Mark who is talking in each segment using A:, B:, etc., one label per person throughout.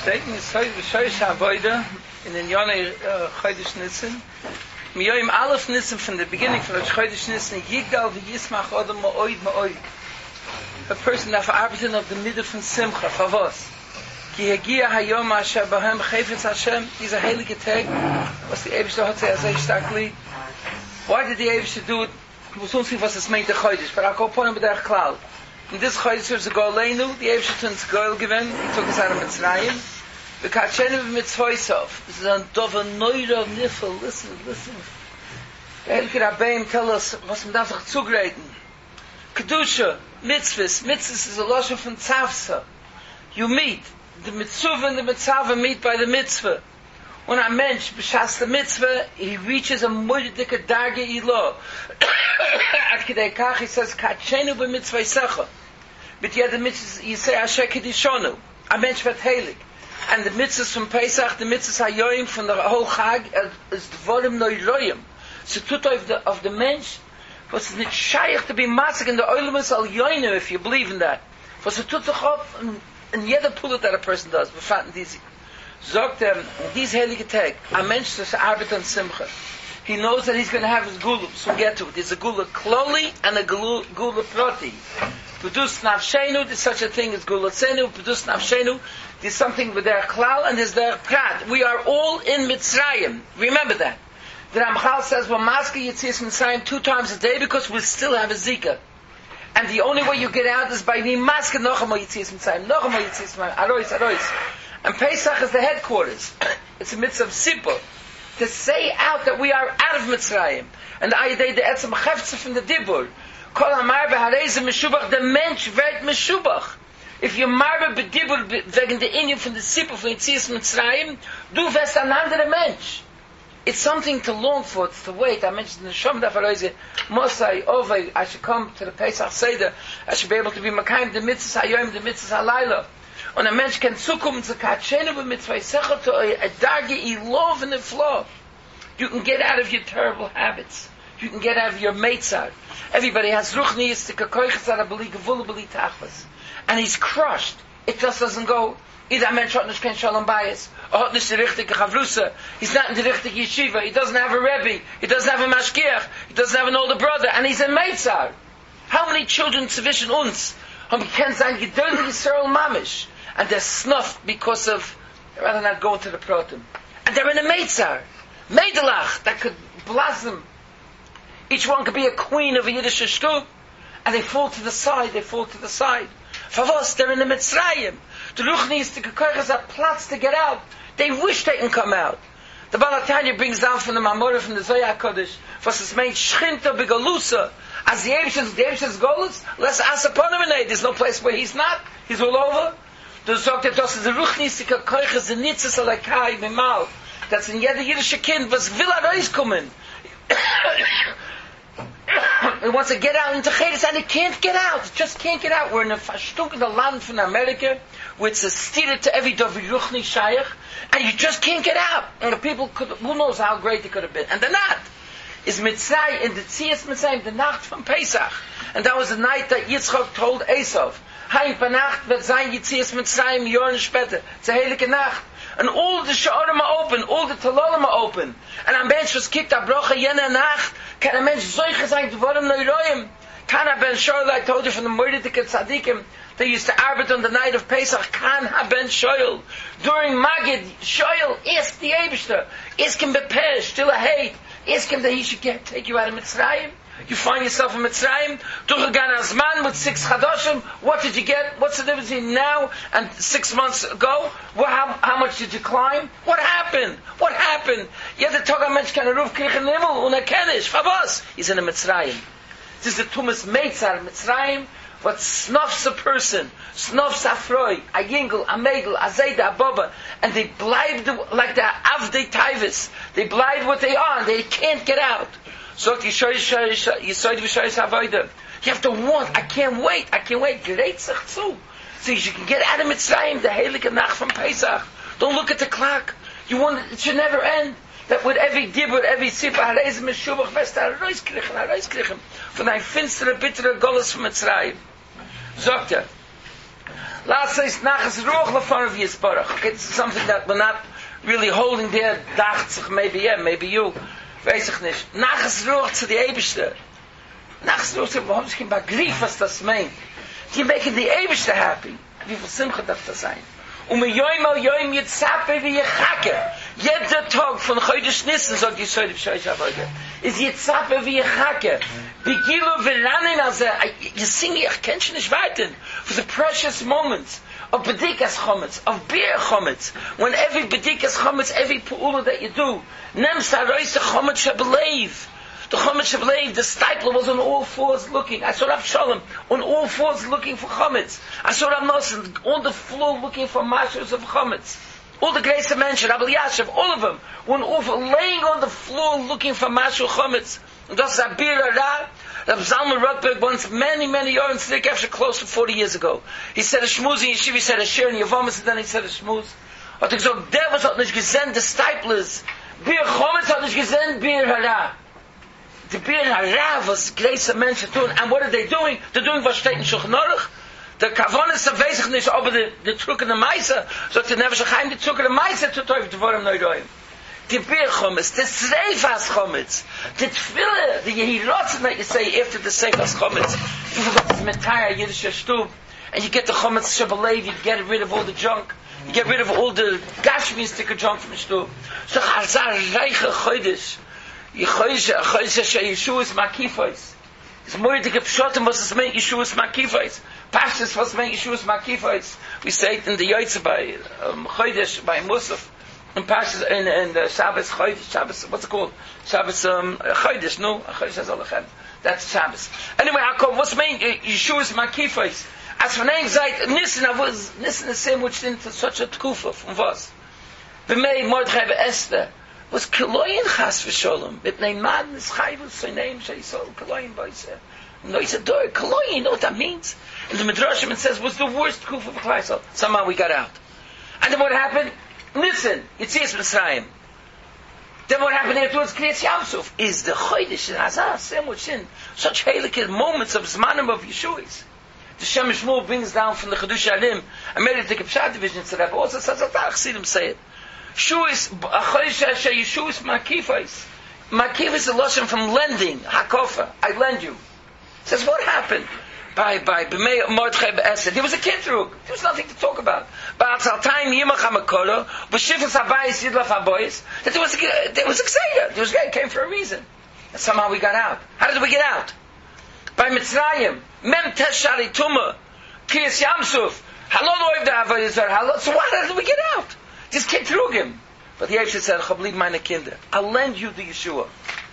A: Stecken ist heute Bescheid Avoida in den Jahren Chodesh Nissen. Wir haben alles Nissen von der Beginning von der Chodesh Nissen. Yigal v'yismach odem ma'oid. A person darf arbeiten auf der Mitte von Simcha. Für was? Ki hegia hayom asher bahem chayfetz Hashem. Dieser heilige Tag, was die Eibishter hat sehr stark lieb. Why did the Eibishter do it? We soon see was es meint der Chodesh. But I'll go point with that cloud. In this Chodesh there's a Goleinu. The Eibishter turned to Goel given. He took us out of Mitzrayim. The Katchenim Mitzvoisov. This is a Dova Neura Nifel. Listen. The Heilige Rabbeim tell us was man darf sich zugreiten. Kedusha, Mitzvahs. Mitzvahs is a Lashon from Tzavsa. You meet. The Mitzvah and the Mitzvah meet by the Mitzvah. When a mensch b'shas the Mitzvah, he reaches a moedike darge ilo. Ad kidei kach, he says, Katchenu b'mitzvaysecha. But yet the Mitzvah, you say, Asher Kedishonu. A mensch wird heilig. And the Mitzvahs from Pesach, the Mitzvahs hayoyim from the whole Chag, is dvorim noiroyim. So tut of the mensch, was it not shaykh to be matzig in the oilemus al yoyim, if you believe in that. Was it tut of and jeder pullet that a person does, befatten diese. Sagt these heilige Tag, a mensch das arbeitet an Simcha. He knows that he's going to have his gula, so we'll get to it. There's a gula kloli and a gula proti. Produce nafshenu, there's such a thing as gula tzenu, produce nafshenu, there's something with their klal and there's their prat. We are all in Mitzrayim. Remember that. The Ramchal says, well, maska Yetzias Mitzrayim 2 times a day because we still have a zika. And the only way you get out is by being maska nochamo Yetzias Mitzrayim, nochamo Yetzias Mitzrayim, arois. And Pesach is the headquarters. It's a mitzvah of Sipur. To say out that we are out of Mitzrayim. And the Ayadei, the Etzem Chefze from the Dibur. Kol Amar Behareze Meshubach, the Mensch wird Meshubach. If you marbe bedibur wegen the Indian from the Sipur from Yetzias Mitzrayim, du wirst ein anderer Mensch. It's something to long for, it's to wait. I mentioned the Shom Dafaroise, Mosai, Ovei, I should come to the Pesach Seder, I should be able to be Makayim, the Mitzvahs Hayoim, the Mitzvahs Halayla. Und ein Mensch kann zukommen zu Katschenu mit zwei Secher to a darge ilov in the flow. You can get out of your terrible habits. You can get out of your meitzar. Everybody has ruchnius to kakoiches at a beli gevulu beli tachlis. And he's crushed. It just doesn't go. Either ein Mensch hat nicht kein Shalom Bayis, or hat nicht die richtige Chavrusa. He's not in the richtige yeshiva. He doesn't have a Rebbe. He doesn't have a mashgiach. He doesn't have an older brother. And he's a meitzar. How many children zwischen uns haben gekannt sein geduldig Yisrael Mamish? And they're snuffed because of, they'd rather not go into the protum. And they're in a meitzar, meidelach, that could blossom. Each one could be a queen of a Yiddish shtub. And they fall to the side. Favos, they're in the Mitzrayim. The Ruchnis, the Kekoiches have plots to get out. They wish they can come out. The Balatanya brings down from the Mamorah, from the Zohar Kodesh, was is made Shchinta Begalusa. As the Eibish's Golus, let's ask upon him. There's no place where he's not. He's all over. Du sagt, das ist der ruchnistige Keuche, the nitzes alakai mimal. That's in jeder jüdische Kind, was will rauskommen. It wants to get out into Chedes, and it can't get out. It just can't get out. We're in a verstunkende land from America, where it's a steer to every David Ruchni Shaykh, and you just can't get out. And the people could, who knows how great they could have been. And they're not. Is Mitzrayim, in the Tzias Mitzrayim, the Nacht from Pesach. And that was the night that Yitzchak told Esav, Heim Nacht wird sein Yetzias Mitzrayim Jahren später. It's a heilige Nacht. And all the Sha'arim are open, all the Talolim are open. And a Mensch was kicked, a Brocha jene Nacht, kann a Mensch solche sein, dvorim neuroim. Kan ha Ben Shoyl, I told you from the Moedike Tzadikim, they used to arbeit on the night of Pesach, Kan ha Ben Shoyl. During Magid, Shoyl, ask the Eibishter, ask him Bepesh, still a hate, ask him that he should take you out of Mitzrayim. You find yourself in Mitzrayim, Duchagan Azman with 6 Chadoshim. What did you get? What's the difference between now and 6 months ago? Well, how much did you climb? What happened? You had to talk about Mensch Ruf Kirchen Himmel und Kenish. Favos. He's in a Mitzrayim. This is the Tumas Meitzar Mitzrayim. What snuffs a person, snuffs a Froi, a Yingel, a Megel, a Zayda, a Boba, and they blind like the Avdei Taivis. They blind what they are, and they can't get out. So you have to want. I can't wait. Gereit sich zu. So you can get out of Mitzrayim, the heilige Nacht from Pesach. Don't look at the clock. You want it should never end. That with every dibur, every sipah, harez meshubach, vest harois krichem, von ein finstere, bittere Golos from Mitzrayim. Sagt Last says nachas ruach lefanav yisbarach. Okay, this is something that we're not really holding there. Dacht maybe maybe you. Weiß ich nicht. Nachas ruach to the Eibishter. Nachas ruach to the Eibishter. Warum begriff was das meint? Die making the Eibishter happy. Wie viel Simcha darf das sein? Yoim al yoim yitzape v'yechake. Jeder Tag von Chodesh Nissen, sagt die Soide B'Shoish Avodah, is yitzape v'yechake. Begilu v'lanin also, you sing, ich kenn schon nicht warten, for the precious moments of Bedikas Chometz, of Beer Chometz, when every Bedikas Chometz, every Pu'ula that you do, Nem Sarois Chometz Shabelev. The Chometz Shabelev, the stipler was on all fours looking. I saw Rav Shalom on all fours looking for Chometz. I saw Rav Nosson on the floor looking for mashers of Chometz. All the greats I mentioned, Rabbi Yashiv, all of them, were laying on the floor looking for masher Chometz. And that's Abir Ara. Rav Zalman Rutberg once, many years, after close to 40 years ago. He said a shmuz in Yeshiva, he said a shir in Yavamas, and then he said a shmuz. Hat gesagt, der was hat nicht gesehen, the stiplers. Bir Chometz hat nicht gesehen, Bir Hara. The Bir Hara was great Menschen tun. And what are they doing? They're doing was steht in Shulchan Aruch. The Kavon ist weiß nicht, aber the Truk in the Meiser, so the never Shechaim, the Truk in the Meiser to Teuf, the Vorim Neuroim. The Bir Chometz, the Seifas Chometz, the Tfille, the Yehirotzen that you say after the Seifas Chometz. You forgot this entire Yiddish Shtub, and you get the Chometz Shabalev, you get rid of all the junk, you get rid of all the Gashmi sticker junk from the Shtub. So Chazar Reiche Chodesh, Chodesh Yeshuas Makifos. It's more to get Pshotim was to make Yeshuas Makifos. Pashtas was to make Yeshuas Makifos. We say it in the Yotze by Chodesh, by Musaf. In Pashas, in Shabbos Chodesh, Shabbos, what's it called? Shabbos Chodesh, no? Chodesh has all the chem. That's Shabbos. Anyway, what's mean Yeshua's Makifos? As for name Zayt, Nissen the same which into such a tkufa from was. B'mei Mordechai Esther was Keloyin Chas v'Sholom. Mit name madness Chayvus, so name Shaysol Keloyin Boyser. No, he said, Keloyin, you know what that means? And the Midrashim it says was the worst tkufa of Klaisel. Somehow we got out. And then what happened? Listen, Yitzias Mitzrayim. Then what happened afterwards? Kriyas Yamsuf is the Chodesh in Hazar, sandwiched in such heilige moments of Zmanim of Yeshuas. The Shem Shmuel brings down from the Chedush Alim. I made it to the Kipshat division to that, also says that Chasidim say it. Shuis, a Chodesh Hashem Yeshuas Makifos. Makif is a lotion from lending, Hakofa. I lend you. It says what happened? By B'mei Mordechai B'Esther. There was a kitrug. There was nothing to talk about. But at time Yimach HaMakolo, B'Shifas HaBayis Yidlaf HaBoyis, that there was a Kseiya. There was a came for a reason. And somehow we got out. How did we get out? By Mitzrayim, Mem Tesh Shari Tumah, Kriyas Yamsuf, Halol Oiv Da'avah Yizar, Halol. So why did we get out? This kitrugim. But the Yeshua said, Chabli meine Kinder, I'll lend you the Yeshua.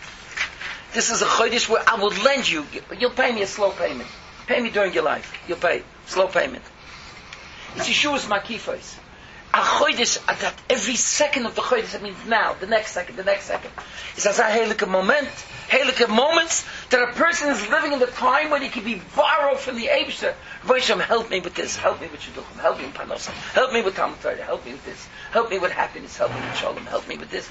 A: This is a Chodesh where I will lend you, you'll pay me a slow payment. Pay me during your life. You'll pay. Slow payment. It's Yeshua's Makifos. A Chodesh, that every second of the Chodesh, that means now, the next second. It's as a heilige moment, heilige moments, that a person is living in the time when he can be borrowed from the Eibshter. Hashem, help me with this, help me with Shidduchim, help me with Parnassah, help me with Talmud Torah, help me with this, help me with happiness, help me with Shalom, help me with this.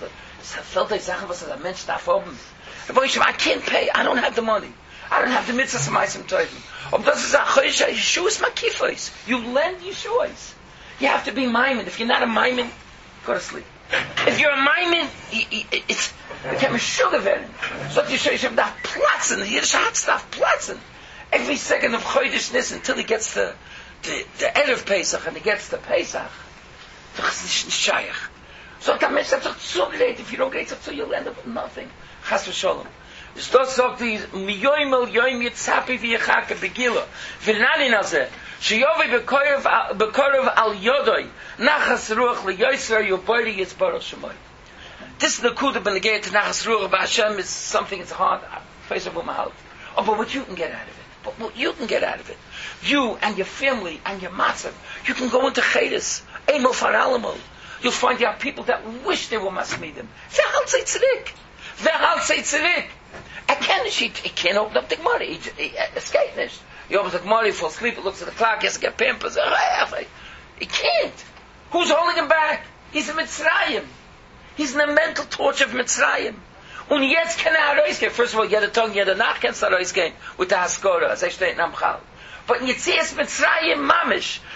A: I can't pay, I don't have the money. I don't have the mitzvahs of Ma'asim Tovim. Das ist a Chodesh, Yeshua's Makifos. You lend Yeshua's. You have to be Maimin. If you're not a Maimin, go to sleep. If you're a Maimin, it's become a sugar venom. So Yeshua's darf platzen. The Yiddish hat darf platzen. Every second of Chodesh Nissen until he gets the Erev Pesach and he gets the Pesach. Doch ist nicht Shayach. So that means that's so great. If you don't get it, so you'll end up with nothing. Chas v'sholom. Es dort sagt die Miyoim al Yoim Yitzapi v'yechake begila v'nanin azeh sheyovi bekorov al yodoi nachas ruach liyoyser yoboiri yitzbarach shemoy. This Nakuda ben Negei to nachas ruach b'Hashem is something it's hard. Face of Umahal. Oh, but what you can get out of it. You and your family and your matzav. You can go into Chedis. Eino faralamo. You'll find there are people that wish they were masmidim. V'hal tzei tzirik. He can't open up the Gemara. He escaped this. He opens the Gemara, he falls asleep, he looks at the clock, he has to get pampers. He can't. Who's holding him back? He's in Mitzrayim. He's in the mental torture of Mitzrayim. Und jetzt kann rausgehen. First of all, jeder Tag, jeder Nacht kannst du rausgehen with the Haskora, as I state in Amchal. But in Yitzias Mitzrayim Mamish,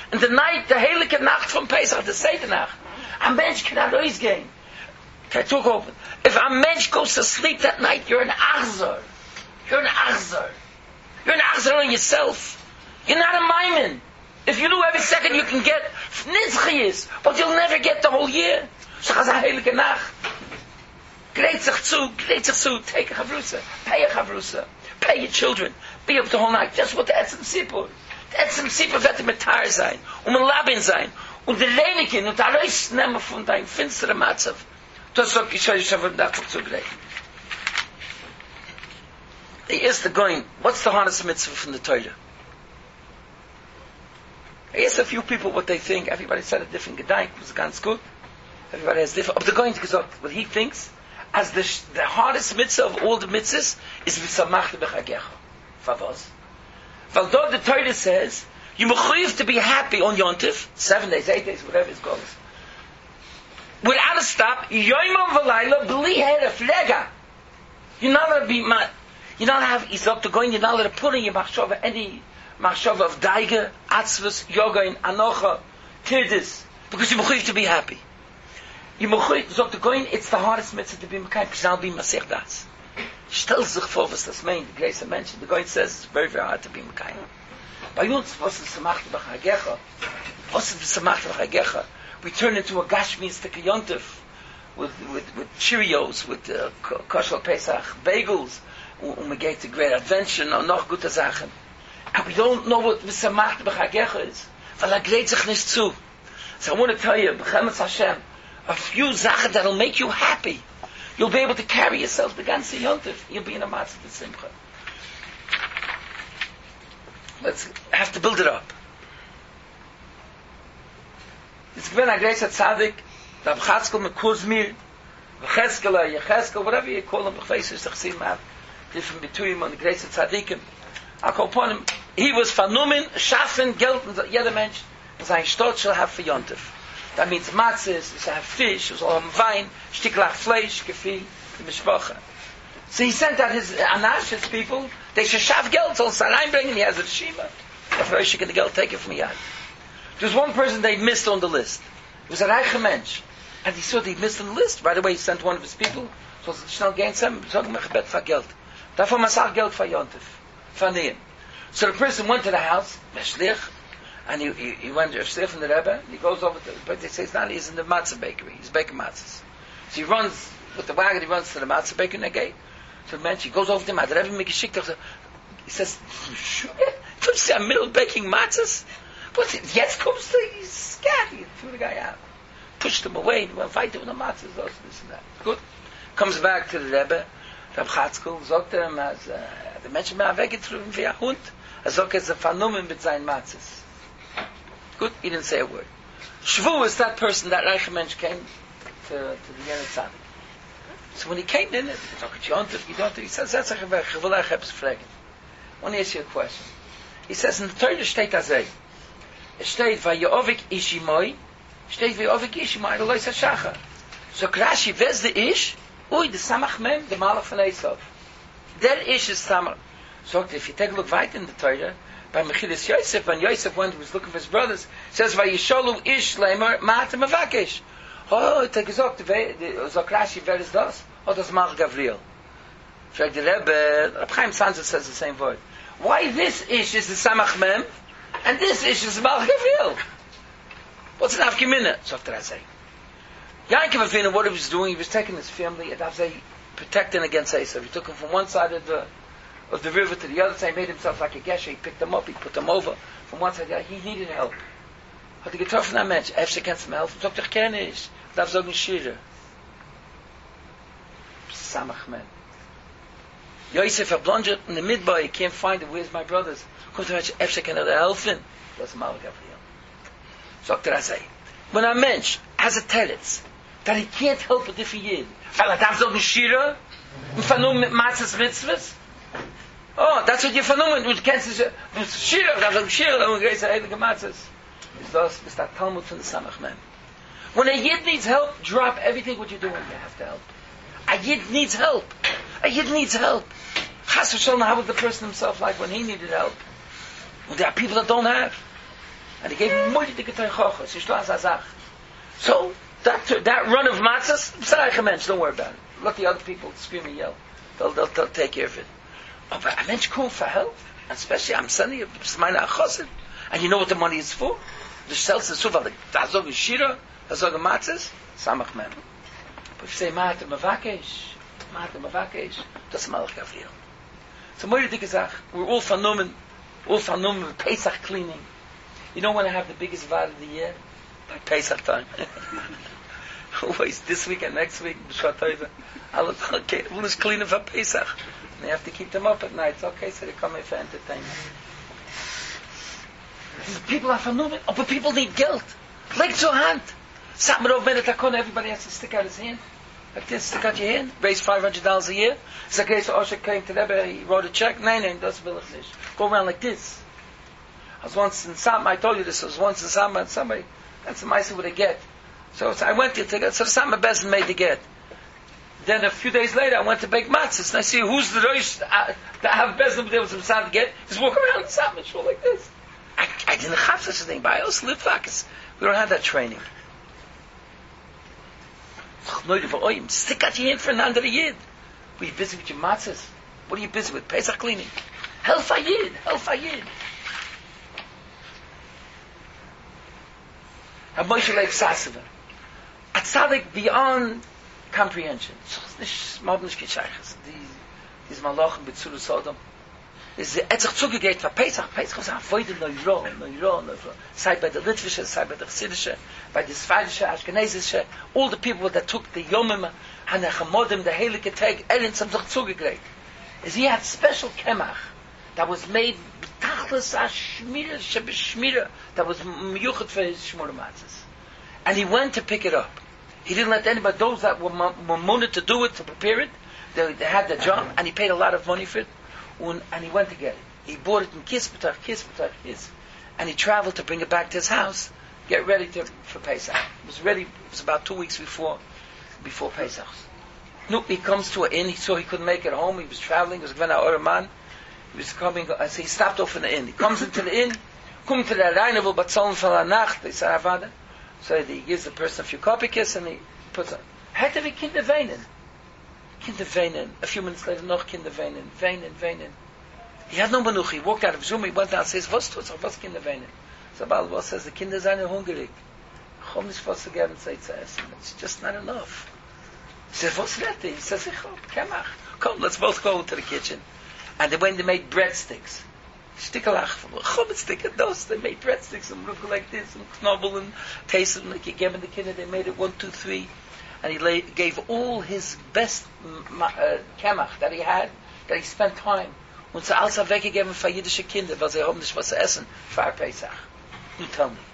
A: In the night, the heilige Nacht from Pesach, the Seder Nacht, a mensch cannot always gain. If a mensch goes to sleep that night, you're an achzor. You're an achzor. You're an achzor on yourself. You're not a maimin. If you do every second you can get nitzchiyis, but you'll never get the whole year. Shachaz heilige Nacht. Greit sich zu, take a chavrusa, pay a chavrusa, pay your children, be up the whole night. That's what the Etzem Sipur. The Etzem Sipur wird mit Tar sein, ein Labin sein, und der Leinikin, und der Reis nehmen von deinem finsteren Matzav. Das sagt, ich habe davon zu gleich. The erste going, what's the hardest mitzvah from the Torah? I asked a few people what they think. Everybody said a different gedank. It was ganz good. Everybody has different. But the going to gesagt, what he thinks, as the hardest mitzvah of all the mitzvahs is v'samachta b'chagecha. Favos. Weil dort the Torah says, you mechuyev to be happy on Yontif, 7 days, 8 days, whatever it goes. Without a stop, yoymam v'layla b'li heref lega. You're not allowed to be you're not allowed to have izok to going, you're not allowed to put in your machshava any machshava of daiga, atzvus, yoga, anocha, tirdis, because you're mechuyev to be happy. You mechuyev, zok to going, it's the hardest mitzvah to be mekayim, because I'll be masech das. Stell sich vor, was das meint, the Grace mentioned, the going says it's very, very hard to be mekayim. By uns, was is samachta b'chagecha? Was is samachta b'chagecha? We turn into a gashmiistic yontif with Cheerios, with kosher Pesach, bagels, we get to great adventure, noch gute Sachen. And we don't know what samachta b'chagecha is. Weil greit sich nicht zu. So I want to tell you, b'chemetz Hashem, a few Sachen that'll make you happy. You'll be able to carry yourself the ganze yontif. You'll be in a matzah de simcha. Let's have to build it up. It's given a great tzaddik, Rav Chatzkel Mekuzmir, Cheskel, Yecheskel, whatever you call him, B'chveisus, Chessim, have different between him and the great tzaddikim. I call upon him, he was Fanumin, Schaffen, Geld, and jeder Mensch, sein Stott shall have for Yontif. That means matzahs, shall have fish, shall have wine, Stiklach Fleisch, Gefi, the Mishpacha. So he sent out his Anash, his people, they should shaf Geld, so Sarai bring him, he has a Shima. If I should get the Geld, take it from Yad. There was one person they missed on the list. It was a reiche mensch. And he saw that he missed on the list. Right away he sent one of his people. So schnell gehen zu ihm, sag mir gebet für Geld. Davon masach Geld für Yontif. Von ihm. So the person went to the house, Meshlich, and he went to Shlich from the Rebbe, and he goes over to, but they say he's in the matzah bakery. He's baking matzahs. So he runs, with the wagon he runs to the matzah bakery in the gate. So the mensch, he goes over to him, the Rebbe make a shik, he says, don't you see I'm middle baking matzahs? But jetzt kommst du, he's scared. He threw the guy out. Pushed him away. He went fight with the matzahs, this and that. Good. Comes back to the Rebbe. Rab Chatzkel sagt him, as the Menschen mehr weggetrieben wie ein Hund. Sagt es a Phänomen mit seinen matzahs. Good. He didn't say a word. Shvu is that person, that reiche Mensch came to the Yenet Tzaddik. So when he came in, he says, that's a geweg, ich will euch etwas fragen. I want to ask you a question. He says, in the Torah steht azay. Es steht, Vayeovik Ishimoi, steht Vayeovik Ishimoi, Eloi Sashachar. So Rashi, where's the Ish? Ui, the Samach Mem, the Malach von Esav. Der Ish is Samach. So if you take a look right in the Torah, by Mechilus Yosef, when Yosef went, he was looking for his brothers, it says, Vayisholu Ish Leimer, Ma'atem Avakesh. Oh, take a look, so Rashi, where is das? Oh, that's Malach Gavriel. Frag the Rebbe, Reb Chaim Sanzer says the same word. Why this Ish is the Samach Mem? And this is Malach Gavriel. What's an Avkimina? So after I say. Yaakov Avinu, what he was doing, he was taking his family and protecting against Esav. He took him from one side of the river to the other side. He made himself like a gesher. He picked them up. He put them over from one side to the other. He needed help. Had to get tough from that mensch. Efter kannst du mir helfen. Sagt, ich kenne ich. Darf sagen Shira. Samach men. Yosef blundered in the midbar. He can't find it. Where's my brothers? Kommt der Mensch, efter kann helfen. Das ist Malach Gavriel. Sagt I say. When a mensch has a teretz, that he can't help it if he is. Weil darf sagen Shira. Vernommen mit Matzes Mitzvahs. Oh, that's what you're vernommen. Du kennst es. Shira. Darf sagen Shira. Und great heilige Matzes. Ist that Talmud from the Samach Men. When a Yid needs help, drop everything what you're doing. You have to help. A Yid needs help. A Yid needs help. Chas v'shalom, how was the person himself like when he needed help? Well, there are people that don't have. And he gave me more to get chochos. So that run of matzahs, don't worry about it. Let the other people scream and yell. They'll take care of it. Oh, but a mensch come for help, and especially I'm sending you meine achosim, and you know what the money is for? The sells the suva, the azog shira, azog matzahs, samach mem. But if you say ma'atem mavakesh, das malach gavriel. So more dik gezag, we're all phenomen with Pesach cleaning. You know when I have the biggest vad of the year? By Pesach time. Always this week and next week, B'Shvat Tova. We'll just clean them for Pesach. And they have to keep them up at night. It's okay, so they come here for entertainment. People are phenomenal. Oh, but people need guilt. Leg to hand. Samrov Menetakon, everybody has to stick out his hand. Like this, stick out your hand. Raise $500 a year. Zakei so Osher came to Rebbe, he wrote a check. No, das will ich nicht. Go around like this. I was once in Sama, I told you this, I was once in Sama, and somebody, that's the mice what I get. So I went there to get, so Sama Bezin made the get. Then a few days later, I went to bake matzahs, and I see who's the Rosh that have Bezin there with some Sama to get. He's walking around in Sama, show like this. I didn't have such a thing, but I also live focus. We don't have that training. Stick out your hand for another yid. Were you busy with your matzahs? What are you busy with? Pesach cleaning. Help a yid. A Moshe Leib Sasava. A tzaddik beyond comprehension. These malachim b'tzulu sodom. Is the etzach zugegeit for Pesach. Pesach was avoided neuro. Sei by the Litvische, sei by the Chassidische, by the Sfardische, Ashkenazische, all the people that took the Yomim, Hanechamodim, the Heilige Tag, Elin, some zugegeit. Is he had special kemach that was made b'tachlis ha'shmira sheb'shmira that was miyuchat for his shmur matzahs. And he went to pick it up. He didn't let anybody, those that were muned to do it, to prepare it, they had the job, and he paid a lot of money for it. And he went to get it. He bought it in kiss, and he traveled to bring it back to his house, get ready for Pesach. It was ready. It was about 2 weeks before Pesach. No, he comes to an inn. He saw he couldn't make it home. He was traveling. He was going to Oraman. He was coming. So he stopped off in the inn. He comes into the inn. Come to the Reineville, but Zoln von der Nacht. They say Avada. So he gives the person a few kopikis and he puts on. Had to be Kinder weinen. A few minutes later, noch Kinder weinen. He had no manuch. He walked out of Zoom. He went down and says, was Kinder weinen? So Baal Bos says, the Kinder seien hungrig. Chom nicht was zu geben, zu essen. It's just not enough. He says, what's that? He says, Kemach. Come, let's both go into the kitchen. And when they made breadsticks, they made breadsticks and look like this, and knobble and taste them like you gave them the Kinder. They made it 1, 2, 3. And he gave all his best kemach that he had, that he spent time. Und zu alles weggegeben für jüdische Kinder, weil sie haben nicht was zu essen, für Pesach. You tell me.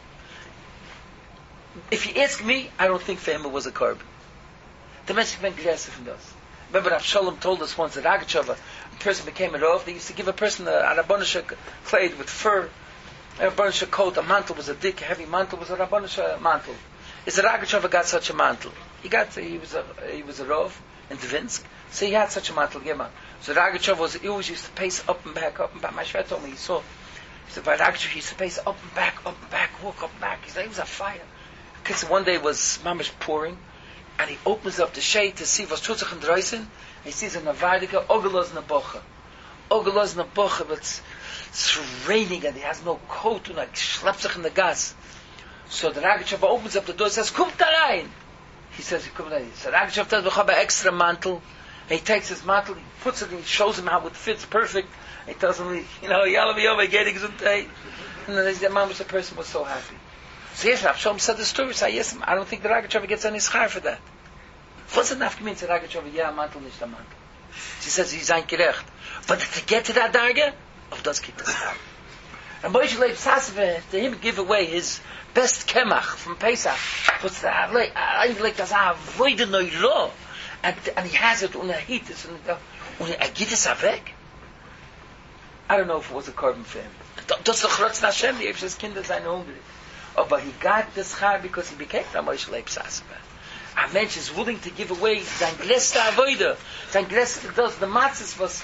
A: If you ask me, I don't think for him it was a korban. The Mensch went aggressive in this. Remember Avshalom told us once that Ragachover, a person became a rov, they used to give a person a Rabbanisha clad with fur, a Rabbanisha coat, a mantle was a thick, heavy mantle, was a Rabbanisha mantle. Is the Ragachover got such a mantle? He was a rov in Dvinsk, so he had such a mantle given. So Ragachover he always used to pace up and back. My Shvet told me he said by Ragachover he used to pace up and back, walk up and back. He said it was a fire. Because one day it was mamish pouring, and he opens up the shade to see what's tutzach and dreisen. He sees a Navardika, Ogelos Nabocha, but it's raining and he has no coat and like schlept in the gas. So the Ragachover opens up the door and says, "Kum rein." He says, "Kum rein." So Ragachover tells him, extra mantle. And he takes his mantle, he puts it, and he shows him how it fits perfect. He tells him, Yalav getting Zuntay. And then the man was the person was so happy. So yes, Avshalom said the story. So yes, I don't think the Ragachover gets any schar for that. What's enough means the Ragachover? Yeah, mantle, nicht a mantle. She says he's ein gerecht. But to get to that darge, das geht das down. And Moshe Leib Sasava, to him give away his best kemach from Pesach. What's that? Like das avoid no law. And he has it on a heat. Und geht es weg? I don't know if it was a korban for him. Das doch Rotz Hashem, die his Kinder seien hungrig. But he got the schar because he became a Moshe Leib Sasava. A mensch is willing to give away sein größter Avoide. Sein größter, the matzahs was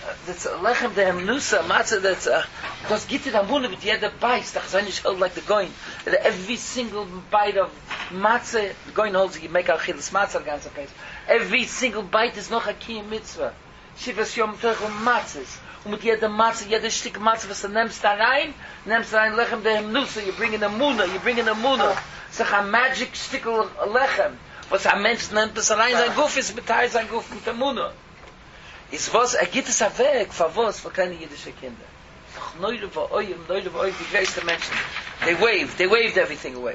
A: that's a lechem de hemnusa, matzah that's because gitted amuna with jeder beißt, that's nicht held like the goin. Every single bite of matzah, the goin holds, you make achilas matzah ganze place. Every single bite is noch a kiyum mitzvah. Shivas yom teuch matzahs. Und mit jeder Matzah, jeder Stück Matzah, was du nimmst da rein lechem de hemnusa, you bring in a muna. It's like a magic stick of lechem. Was ein Mensch nimmt das rein, sein Guff ist beteiligt, sein Guff mit der Muna. Ist was, geht es weg, für was, für kleine jüdische Kinder. Doch neule vor euch, die größten Menschen. They waved everything away.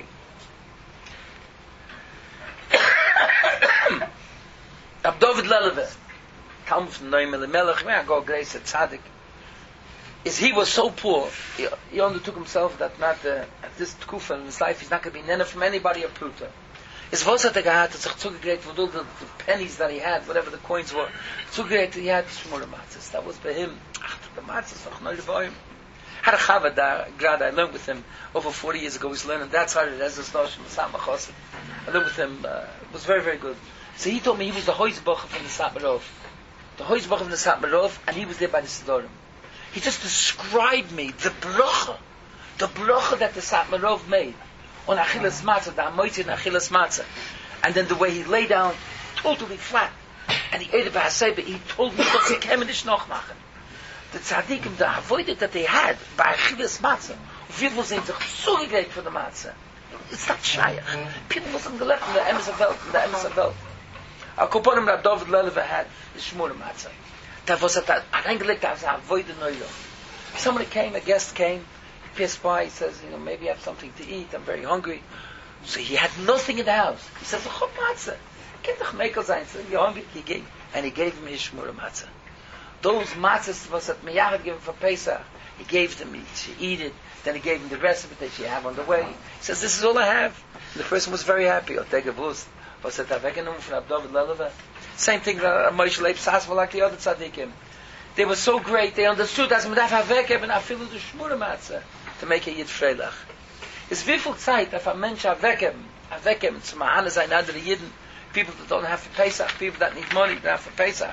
A: Ab David Leleve, come from Neumel Melech, may I go grace at Tzaddik, is he was so poor, he undertook himself that not, at this tkufa in his life, he's not going to be nene from anybody a pruta. His was hat gehad, hat sich zugegräht, with all the pennies that he had, whatever the coins were, zugegräht, he had shmura matzahs. That was by him. Ach, the matzahs, noch neu levoim. Had a chava da, grad, I learned with him over 40 years ago, he's learning, that's how it is, this notion, Masamachosim. I learned with him, it was very, very good. So he told me he was the Hoizbacher from the Satmarov. The Hoizbacher from the Satmarov, and he was there by the Sidorim. He just described me, the bracha that the Satmarov made. On Achilas Matzah, the Amoitzi and Achilas Matzah. And then the way he lay down, totally flat. And he ate it by Haseba, he told me, dass he came in the Schnoch machen. The Tzadikim, the avoided that they had, by Achilas Matzah, people sind sich zugegräht for the Matzah. It's not Shayach. People wasn't left in the Emes Welt, Al Koponim that David Leleve had, the Shmura Matzah. That was at reingelegt, that was avoided Neulom. Somebody came, a guest came, passed by, he says, maybe I have something to eat, I'm very hungry. So he had nothing in the house. He says, "Chop matzah. Can't doch mekel sein." So you're hungry? He gave him his shmura matzah. Those matzahs was at Miyachad given for Pesach. He gave them to eat it. Then he gave him the rest of it that she have on the way. He says, "This is all I have." And the person was very happy. Was at Avegenom from David Leleve. Same thing that Moshe Leib Sasva like the other tzaddikim. They were so great. They understood as Medaf Havekeb and Afilu the shmura matzah to make a Yid Freilach. It's wie viel Zeit if a Mensch Avekem zu Mahane sein andere Yidden, people that don't have for Pesach, people that need money, don't have for Pesach.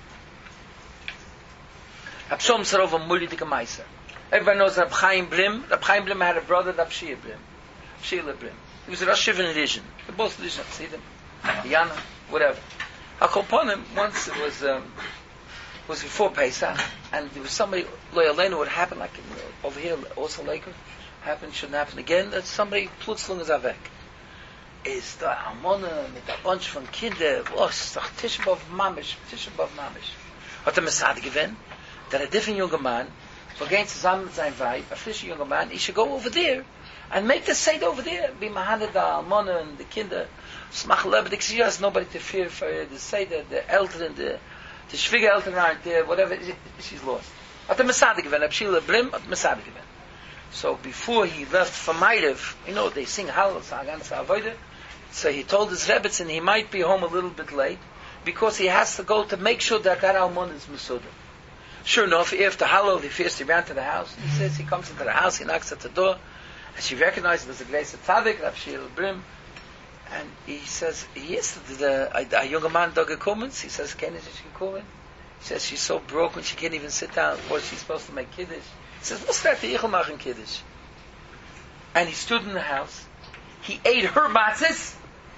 A: Abshom Sarov a Mulidike Meiser. Everybody knows Rab Chaim Blim. Rab Chaim Blim had a brother, Rab Shia Blim. Shia Blim. He was a Rosh Shivan Edition. They're both Edition, Chassidim, Yana, whatever. Akoponim, once it was before Pesach, and there was somebody, Loyalenu, would happen like over here, also Laker, shouldn't happen again, that somebody plutzlung is avek. Is the Amona mit a bunch von Kinder, was, doch Tishabov Mamish. Hat Messade gewinnt, that a different younger man, so going zusammen mit seinem Weib, a frischer younger man, he should go over there, and make the Seder over there, be Mahane da Almona and the Kinder, smach lebedik, she has nobody to fear for the Seder, the Eltern, the Schwiegereltern aren't there, whatever, she's lost. Hat Messade gewinnt, Abshila Blim, hat Messade gewinnt. So before he left for Meirev, they sing Hallel, so he told his Rebbetzin he might be home a little bit late, because he has to go to make sure that Almon is Mesuda. Sure enough, after Hallel, he ran to the house, he says he comes into the house, he knocks at the door, and she recognizes there's a Grace Tzadik, Rav Shil Brim, and he says, yes, a young man dog comes, he says, can she come in? He says, she's so broken, she can't even sit down, or she's supposed to make Kiddush. He says, what's that? The Ichel machen Kiddush. And he stood in the house. He ate her matzahs.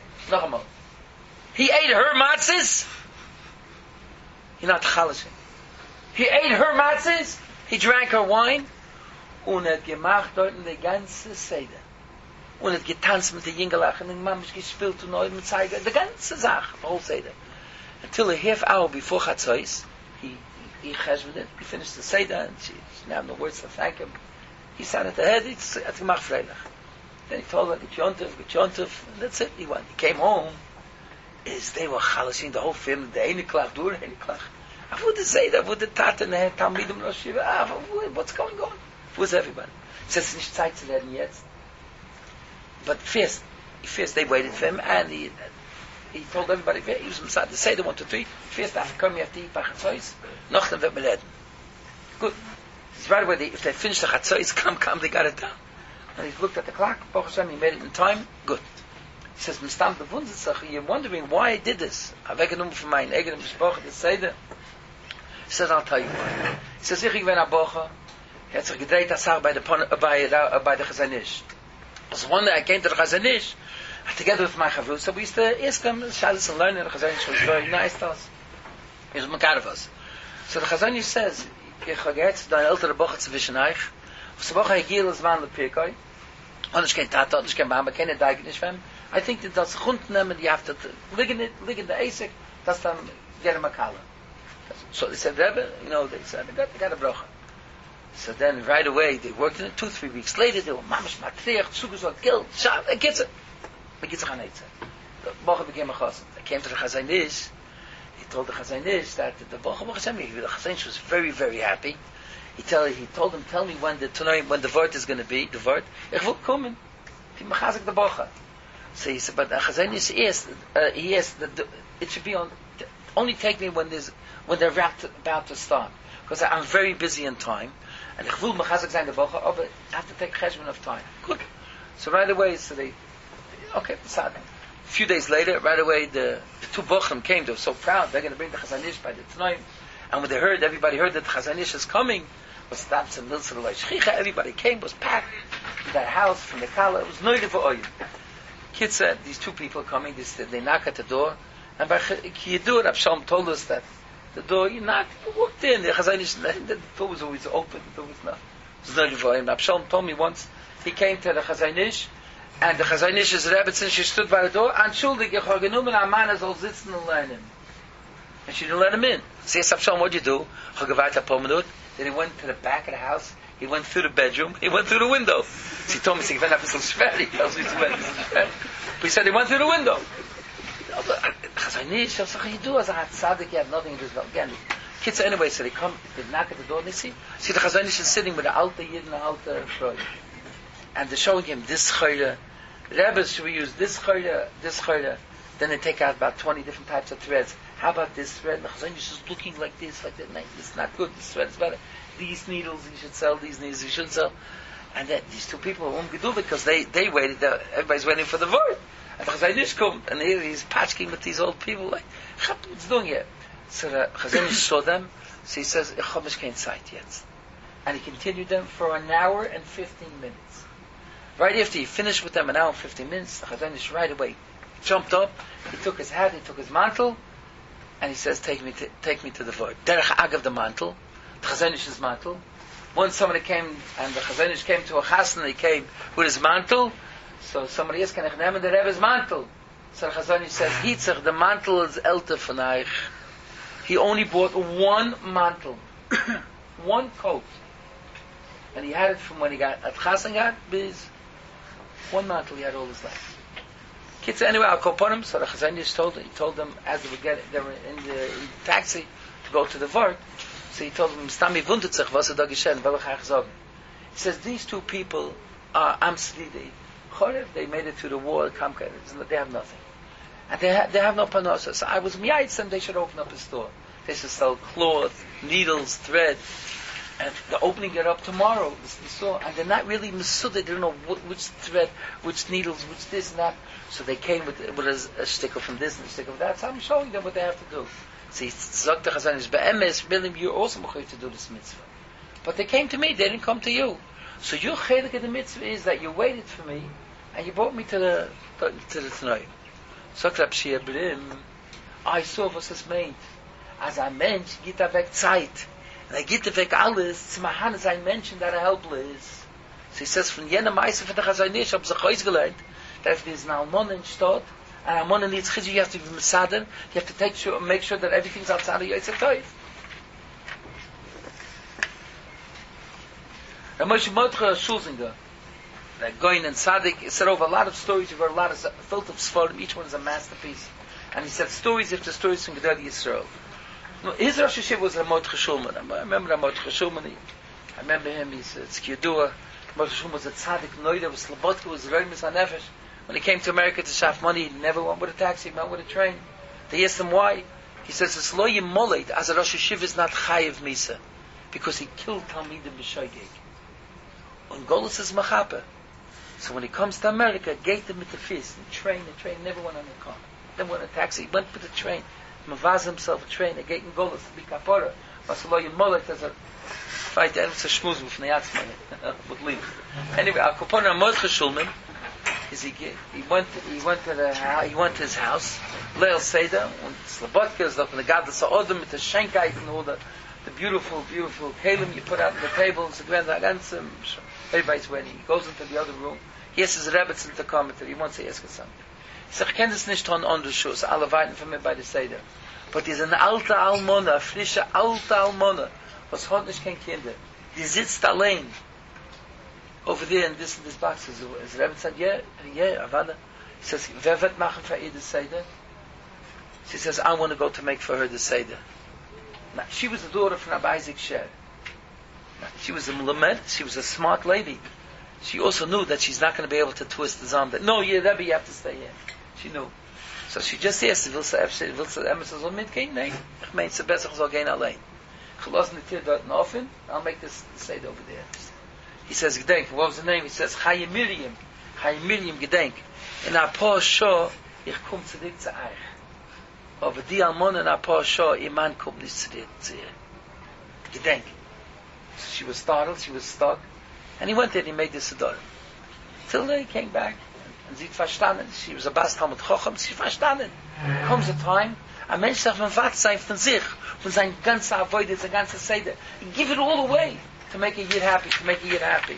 A: He ate her matzahs. He's not chalashing. He ate her matzahs. He drank her wine. Und gemacht dort in der ganze Seder. Und getanzt mit den Jingelach und Mamisch gespielt und neu mit Zeiger. The ganze Sache, the whole Seder. Until a half hour before Chatzos, he cheshved it. He finished the Seder and she didn't have no words to thank him. He sat at the head, he said, Gemach Freilach. Then he told her, get Yontov, and that's it. He came home, they were chalashing, the whole family, the Einiklach, Dur Einiklach. I would say that, would the Tat and the Talmidim Rosh Shiva, what's going on? Who's everybody? He says, nicht Zeit zu reden jetzt. But first they waited for him, and he told everybody, he was inside the Seder 1 to 3, first after coming, you have to eat by Chatzos, noch dann wird man reden. Good. It's right away, if they finished the Chatzos, come, they got it done. And he looked at the clock, Baruch Hashem, he made it in time, good. He says, Mistam bewundert sich, you're wondering why I did this. I've weggenommen von meinen eigenen Besprochen, the Seder. He says, I'll tell you why. He says, ich bin a bocha. He had sich gedreht a sach by the Chazon Ish. So one day I came to the Chazon Ish, together with my chavru, so we used to ask him, Shabbos and learn, and the Chazon Ish was very nice to us. He was makar of us. So the Chazon Ish says, ich habe jetzt dein ältere bocha zwischen euch, auf der Bocha hegil is man lepirkoi, und ich kein Tata, und ich kein Mama, keine Deig nicht für ihn. I think that that's Chund nehmen, you have to live in the Asik, that's dann get him a kala. So they said, Rebbe, they said, they got a brocha. So then right away, they worked in it 2-3 weeks later, they were mamash matriach, tzugus guilt, shab, it gets it. It gets it on eitzah. The bocha became a chassan. I came to the Chazon Ish, he told the Chazon Ish that the bocha Chazon Ish was very, very happy. He told him, tell me when the vort is going to be, the vort. Ich will kommen. He machazik the bocha. So he said, but the Chazon Ish he asked that it should be on, only take me when they're about to start. Because I'm very busy in time. And ich will machazik sein the bocha, but I have to take cheshbon of time. Good. So right away, okay, sad. A few days later, right away, the two bochim came. They were so proud. They're going to bring the Chazon Ish by the Tanoim. And when everybody heard that the Chazon Ish is coming, was stopped in Milsa Shchicha. Everybody came, was packed to that house from the Kala. It was noida for oil. Kid said, these two people are coming. They knock at the door. And by Kiyadur, Abshalom told us that the door, you knocked, you walked in. The Chazon Ish, the door was always open. The door was not. It was noida for oil. Abshalom told me once, he came to the Chazon Ish, and the Chazon Ish's Rebbe, since she stood by the door, Anschuldig, ich habe genommen, ein Mann soll sitzen und lernen. And she didn't let him in. So yes, Abshalom, what'd you do? Then he went to the back of the house, he went through the bedroom, he went through the window. So he told me, he went up so schwer, but he said he went through the window. Chazon Ish, I said, you do, as a tzaddik, you have nothing to do. Again, kids anyway, so they knock at the door, and they see the Chazon Ish is sitting with the alte Yid and the alte Freud. And they're showing him this chayla. Rebbe, should we use this chayla, this chayla? Then they take out about 20 different types of threads. How about this thread? The Chazon Ish is looking like this, like that. No, it's not good. This thread is better. These needles you should sell. These needles you shouldn't sell. And then these two people won't do because they waited. Everybody's waiting for the word. And the Chazon Ish comes, and here he's patching with these old people. Like, what's doing here? So the Chazon Ish saw them. So he says, "Ich habe kein Zeit yet," and he continued them for an hour and 15 minutes. Right after he finished with them, an hour and 15 minutes, the Chazon Ish right away jumped up. He took his hat, he took his mantle, and he says, "Take me to the void." Derech Agav the mantle, the Chazon Ish's mantle. Once somebody came, and the Chazon Ish came to a chasna, he came with his mantle. So somebody else can nehmen the Rebbe's mantle. So the Chazon Ish says, "Hitzach, the mantle is älter von euch." He only bought one mantle, one coat, and he had it from when he got at chasna biz. One mantle he had all his life. Kids, anyway, I'll call him. So the Chazon Ish told them as they were in the taxi to go to the Vort. So he told them, "Stami wundert sich, was da geschehen, was ich sagen." He says, these two people are Amslidi. They made it to the war, they have nothing. And they have no panosa. So I was miyaitz them, they should open up a store. They should sell cloth, needles, thread. And they're opening it up tomorrow, the store. And they're not really masuda, they don't know which thread, which needles, which this and that. So they came with a sticker from this and a sticker from that. So I'm showing them what they have to do. See, Zok the Chazon Ish, Be'emes, Bilim, you're also mechuyev to do this mitzvah. But they came to me, they didn't come to you. So your chelik of the mitzvah is that you waited for me, and you brought me to the Tanoim. Zok Rab Shia Brim, I saw was es meint. As a mensch geht weg Zeit. And geht weg alles, zu machen sein Menschen, that are helpless. So he says, von jener Meise von der Chazon Ish, hab sich ausgelernt, that if there's an Almon in Stott, and Almon needs chizur, you have to be Mesader, you have to make sure that everything's outside of Yosef Toiv. And Moshe Mordechai Schulzinger, that going and Tzaddik, he said over a lot of stories, he wrote a lot of filled of Sforim, each one is a masterpiece. And he said stories after stories from Gedali Yisrael. His Rosh Hashiva was Mordechai Schulman. I remember Mordechai Schulman. I remember him, he said, it's Kiyadua. Mordechai Schulman was a Tzaddik, Noida, was Slobodka, was Reimis HaNefesh. When he came to America to shaf money, he never went with a taxi, he went with a train. They asked him why. He says, it's lo yimoled, as a Rosh Hashiva is not chayiv misa. Because he killed Talmidim b'shoigeg. On Golus is Machape. So when he comes to America, gate him with the fist, and train, never went on a car. Never went on a taxi, he went with the train. Mavaz himself a train, a gate in Golus, Bikapora. Was soll ich mal das fight and to schmooze with Nayatsman would leave. Anyway, Al Capone Moshe Shulman is he went to his house, Leil Seder, and Slobodka is up in the Gaddas Odom with the Schenkite and all the beautiful kalim you put out on the table, it's a grand agansum. Everybody's waiting. He goes into the other room. He asks his Rebbetzin to come he wants to ask us something. He says, ich kenne das nicht on the Schuss, alle weiten von mir bei der Seder. But he's an alte Almona, frische alte Almona, was hat nicht kein Kinder. Die sitzt allein over there in this box. His Rebbe said, yeah, Avada. He says, wer wird machen für ihr das Seder? She says, I want to go to make for her the Seder. Now, she was the daughter from Rabbi Isaac Sher. She was a Melamed, she was a smart lady. She also knew that she's not going to be able to twist his arm. That, no, Rebbe, you have to stay here. She knew. So she just asked, willst du Emma soll mitgehen? Nein. Ich meine, es ist besser, ich soll gehen allein. Ich lasse die Tür dort offen, I'll make this Seder over there. He says, Gedenk, what was the name? He says, Chaim Miriam Gedenk. In our Paar Shah, ich komm zurück zu euch. Aber die Almona in our Paar Shah, ihr Mann kommt nicht zurück zu ihr. Gedenk. So she was startled, she was stuck. And he went there and he made this Siddur. Till he came back. And sie verstanden. She was a Bas Talmud Chochem. Sie verstanden. Comes a time, ein Mensch darf man wach sein von sich, von seinem ganzen Avoid, sein ganzer Seder. Give it all away to make a Yid happy,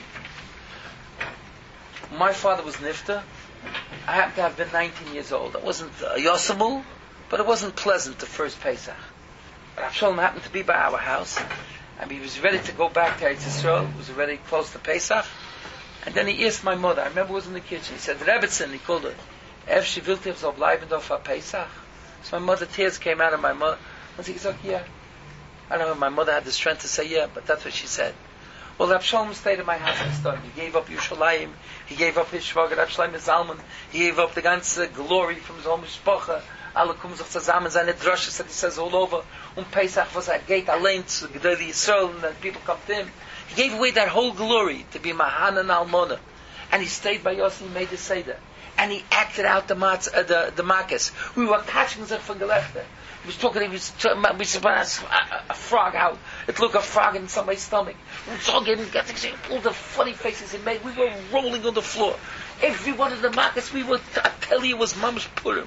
A: My father was Nifta. I happened to have been 19 years old. It wasn't Yosemul, but it wasn't pleasant the first Pesach. But Avshalom happened to be by our house. And he was ready to go back to Eretz Yisrael. He was already close to Pesach. And then he asked my mother, I remember it was in the kitchen, he said, Rebbetzin, he called her, Ef she will have so bleiben do for Pesach. So my mother, tears came out of my mouth. And she said, yeah. I don't know if my mother had the strength to say yeah, but that's what she said. Well, Avshalom stayed in my house and started. He gave up Yerushalayim, he gave up his Shvager, Avshalom Zalman, he gave up the ganze glory from his own Mishpacha. Alle kommen sich zusammen, seine Droshes, that he says all over. Pesach was a gate allein to Gedali Yisrael, and then people come to him. He gave away that whole glory to be Mahan and Almona. And he stayed by Yossi, he made the Seder. And he acted out the Makkos. We were catching them from the left there. He was talking, we said, a frog out. It looked a frog in somebody's stomach. We saw him, all the funny faces he made. We were rolling on the floor. Every one of the Makkos, I tell you, it was Mamash Purim.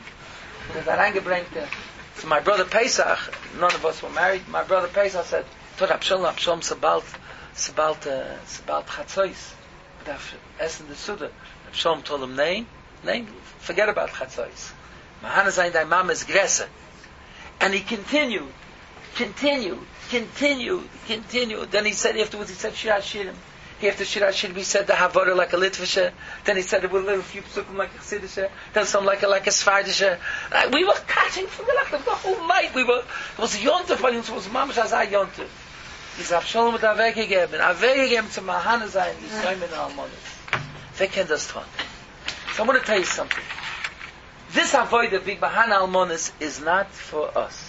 A: So my brother Pesach, none of us were married. My brother Pesach said, "Tot Abshalom sabalt chatzois." Essen the Suda. Abshalom told him, "Nein, forget about chatzois. Mahana zayin thy mama is gresa." And he continued. Then he said afterwards, he said Shirat Shirim. After Shirat Shirim, he said the Havara like a Litvische. Then he said it with a little few psukim like a Chassidische. Then some like a Sfardische. We were catching from the whole night. It was Yontif, but it was Mamash Azai Yontif. He said, Avshalom hat weggegeben zu Mahana sein, die Säumen Almonis. Wer kennt das tun? So I'm going to tell you something. This avoid of big Mahana Almonis is not for us.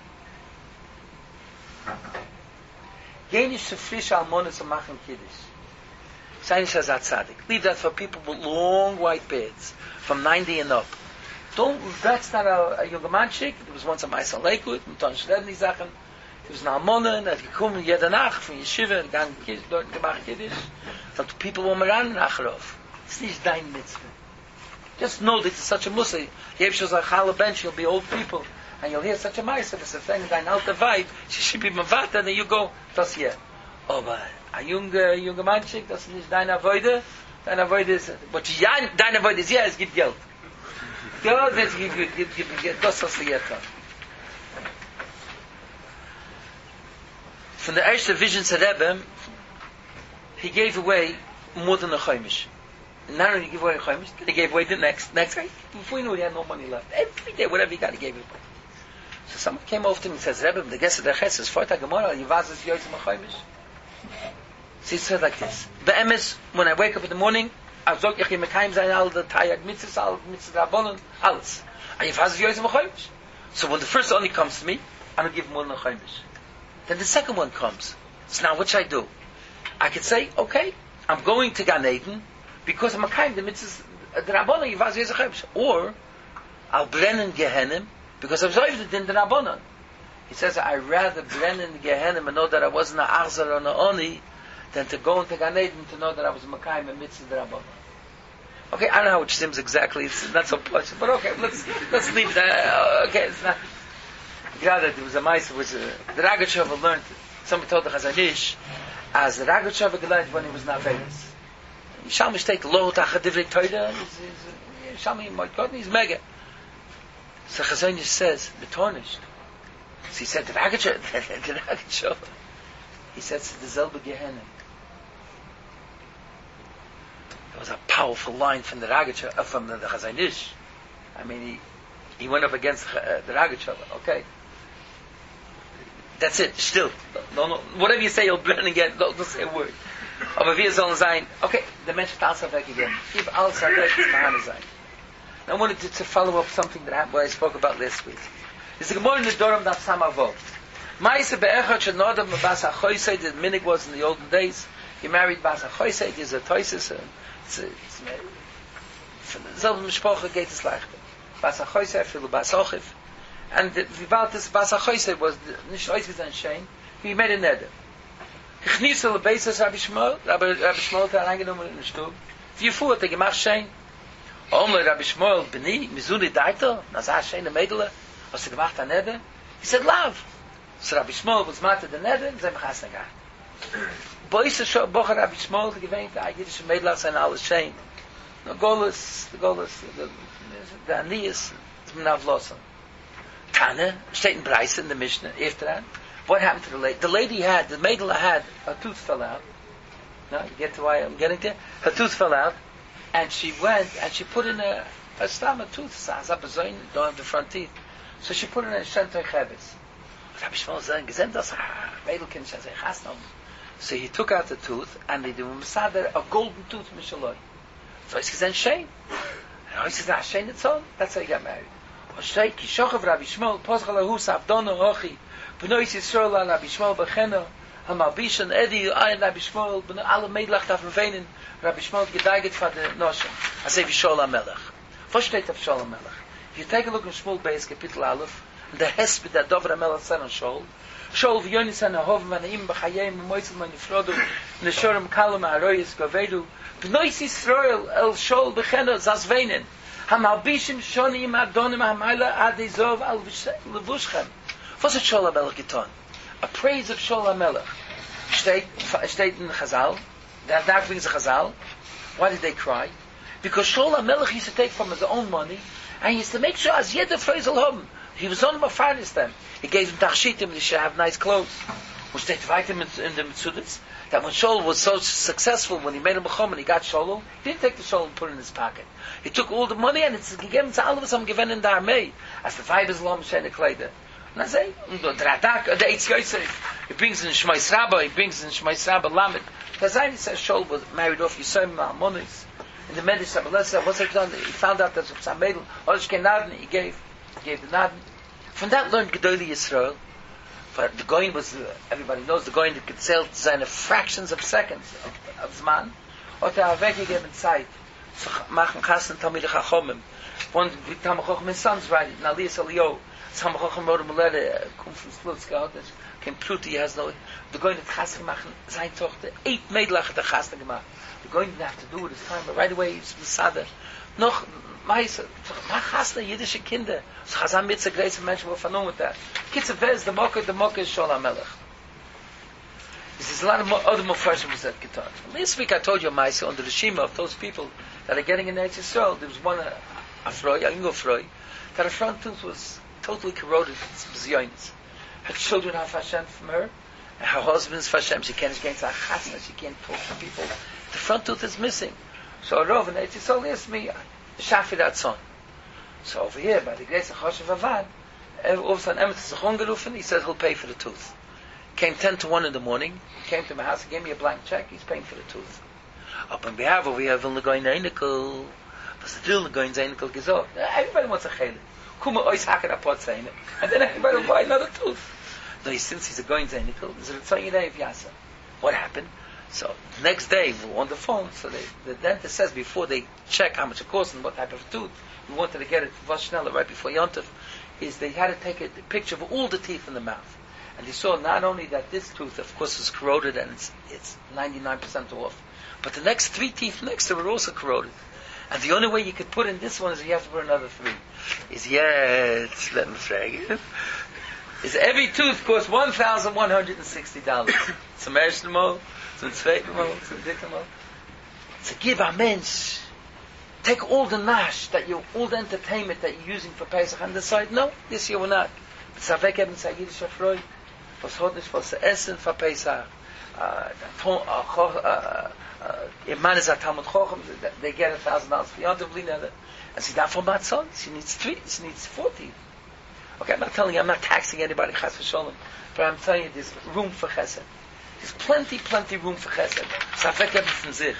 A: Geh nicht zu frisch Almonis und machen Kiddush. Sei nicht as a tzaddik. Leave that for people with long white beards, from 90 and up. That's not a younger man chick. There was once a Maisel Lakewood, mit Ton Schledni Sachen. There was an Almona, and he gekommen jede Nacht von Yeshiva, gegangen dort gemacht Kiddush. But people were around Acharov. It's nicht dein mitzvah. Just know that it's such a musa. Yevshos Achala bench, you'll be old people, and you'll hear such a Maisel. It's a thing, dein alter vibe. She should be mavata, and then you go, das hier. Aber a junge Mannschick, das ist nicht deine Avoide. Deine Avoide ist, deine Avoide ist, ja, es gibt Geld. Ja, es gibt Geld. Das hast du jetzt haben. Von der ersten Vision zu Rebbe, he gave away more than a Chaimish. Not only gave away a Chaimish, he gave away the next guy. Before you know, he had no money left. Every day, whatever he got, he gave it away. So someone came over to him and says, Rebbe, the guest of the Ches is Vortag Gemara, you was es yoytzim a Chaimish. So he said like this, Be'emes, when I wake up in the morning, I zog ich mekayim zayin all the tayag mitzvahs, all mitzvah rabbonon, alles. And if has yoytzim a Chaimish. So when the first only comes to me, I don't give more than a Chaimish. Then the second one comes. So now what should I do? I could say, okay, I'm going to Gan Eden because I'm a kind of the mitzvahs, the rabbonon, you was yoytzim a Chaimish. Or, I'll brennen Gehenim because I've zoved it in the rabbonon. He says, I'd rather blend in the Gehenna and know that I wasn't an Achzar or an Oni than to go into Gan Eden to know that I was a Makayim and Mitzvah D'Rabbanan. Okay, I don't know how it seems exactly. It's not so plush, but okay, let's leave that. Okay, it's not. There was a mice which the Rogatchover learned. Somebody told the Chazon Ish, as the Rogatchover learned when he was not famous. Shalmi steht lo tach divrei Torah. Shalmi might God he's mega. So Chazon Ish says betornished. So he said the Rogatchover. He said to the Zelba Gehenna. It was a powerful line from the Rogatchover, from the Chazon Ish. I mean, he went up against the Rogatchover. Okay, that's it. Still, no, whatever you say, you'll blend again. Don't say a word. Aber wir sollen sein. Okay, the Mensch hat alles weg again. Give alles weg is Mahana sein. I wanted to follow up something that happened, what I spoke about last week. It's the Gemara in the Doram that Samavot. Ma'ase be'echad shenodam b'bas ha'choisei. The minig was in the olden days. He married bas ha'choisei. There's a toises. Selbe mishpocha geht es leichter. Bas ha'choisei filu bas hochiv. And the Vivaltis bas ha'choisei was nicht oisgezen shein. He made a neder. Gechniesel lebeisas Rabbi Shmuel. Rabbi Shmuel hat reingenommen in den Stub. Wie fuhr hat gemacht shein? Omle Rabbi Shmuel beni mizuli daito. Nazah shein the medele. Hast du gemacht a neder? He said love. So Rabbi Shmuel was matter the neder. Zeh mechas negah. Boise sho bocher Rabbi Shmuel gewähnt, a jüdische Mädel sein alles schein. The Golas, the Anias, zum Navlosan. Tane, steht in Breise in the Mishnah, after what happened to the lady? The lady had, the Mädel had, her tooth fell out. No, you get to why I'm getting there? Her tooth fell out, and she went, and she put in a stomach tooth, don't have the front teeth. So she put in a Shentoi Cheves. Rabbi Shmuel said, gesehen das, Mädel kann sich chasnom. So he took out the tooth, and they do a golden tooth, Mishaloi. So he's gesehen Shein. And he says, Shein it's on. That's how he got married. Oshtei, Kishochav Rabbi Shmuel, Poschalahu, Savdono, Ochi, Benois Yisrael, Rabbi Shmuel, Becheno, Hamalbishan, Edi, Ayin, Rabbi Shmuel, alle Meidlach, Taf Mevenen, Rabbi Shmuel, gedeiget for the Noshim. I say, Vishol HaMelech. What steht of Shol HaMelech? If you take a look in Shmuel Beis, Kapitel Aleph, and the Hesped that Dover HaMelech said on Shol, Shol v'yonis ha'nahovim ha'naim b'chayim ha'moitzim ha'nifrodu n'shorim kalum ha'aroyis govedu b'nois Yisrael el Shol b'cheno zazveinen ha'malbishim shonim ha'donim ha'mayla adizov al levushchem. What's a Shol HaMelech getan? A praise of Shol HaMelech. Steht in Chazal. That brings a Chazal. Why did they cry? Because Shol HaMelech used to take from his own money and he used to make sure as jeder phrase will haben. He was on Mafarnis them. He gave them tachshitim, they should have nice clothes. Which they divided him in the Mitzudas. That when Shaul was so successful, when he made a Mechom and he got Shaul, he didn't take the Shaul and put it in his pocket. He took all the money and he gave him to all of us, given in the army. As the five is Lom Shene Kleider. And I say, the Dradak, the Eitz Yosef, he brings in Shmais Rabbah, Lamed. Kazayni says Shaul was married off Yisrael Almonis. In the Medish Sabbalesa, what's he done? He found out that some Mädel, Olishke Naden, he gave the Naden. From that learned Gedolei Yisrael. But the Goyin was, everybody knows, the Goyin that could sail seine fractions of seconds of Zman. Hat weggegeben Zeit. Zu machen Chassen Talmidei Chachomim. One Talmidei Chachomim, his sons write it, in Aliyas Eliyahu. Talmidei Chachomim wrote him a letter, come from Slutska, came Pluti, he has no, the Goyin hat Chassen gemacht, seine Tochter, 8 Mädlach hat Chassen gemacht. The Goyin didn't have to do it his time, but right away he was Masada. Noch, Meise, mach Hasna, jüdische Kinder. So Chazan Mitzah, great Menschen were vernommen with that. Kids of Vez, the Mokkah is Shol HaMelech. There's a lot of other Mepharshim who said Ketan. This week I told you, Meise, on the Rishima of those people that are getting in Eretz Yisrael, there was one, a Ingo Freud, that her front tooth was totally corroded. It's Zionis. Her children have Hashem from her, and her husband's Hashem. She can't get into a Chasna, she can't talk to people. The front tooth is missing. So a Rov in Eretz Yisrael asked me, Shafi that son. So over here, by the grace of Choshev Avad, all of a sudden Emet is gerufen, he says he'll pay for the tooth. Came 10 to 1 in the morning, came to my house, he gave me a blank check, he's paying for the tooth. Up on behalf over here, Vilna Goyin Einikel, was the Vilna Goyin Einikel gesagt, everybody wants a chelik. Kuma ois hacker apot saying it, and then everybody will buy another tooth. No, since he's a Goyin Einikel, there's a Ritzoyin Yidei of Yasa. What happened? So next day we were on the phone. So the dentist says before they check how much it costs and what type of tooth, we wanted to get it Vashnella right before Yontif. is they had to take a picture of all the teeth in the mouth. And they saw not only that this tooth, of course, is corroded and it's 99% off, but the next 3 teeth next to it are also corroded. And the only way you could put in this one is you have to put another 3. Let me frag. Is every tooth costs $1,160. Zum ersten Mal, zum zweiten Mal, zum dritten Mal. So give a mensch, take all the nash all the entertainment that you're using for Pesach and decide, no, this year we're not. It's a weg haben say jüdische Freude, was hat nicht was zu essen für Pesach. If man is a Talmud Chochem, they get $1,000 for Yom Tov. And she's not for Matzon. She needs 3. She needs 40. Okay, I'm not telling you, I'm not taxing anybody, Chas v'Sholem, but I'm telling you, there's room for Chesed. There's plenty room for Chesed. Safek hebben von sich.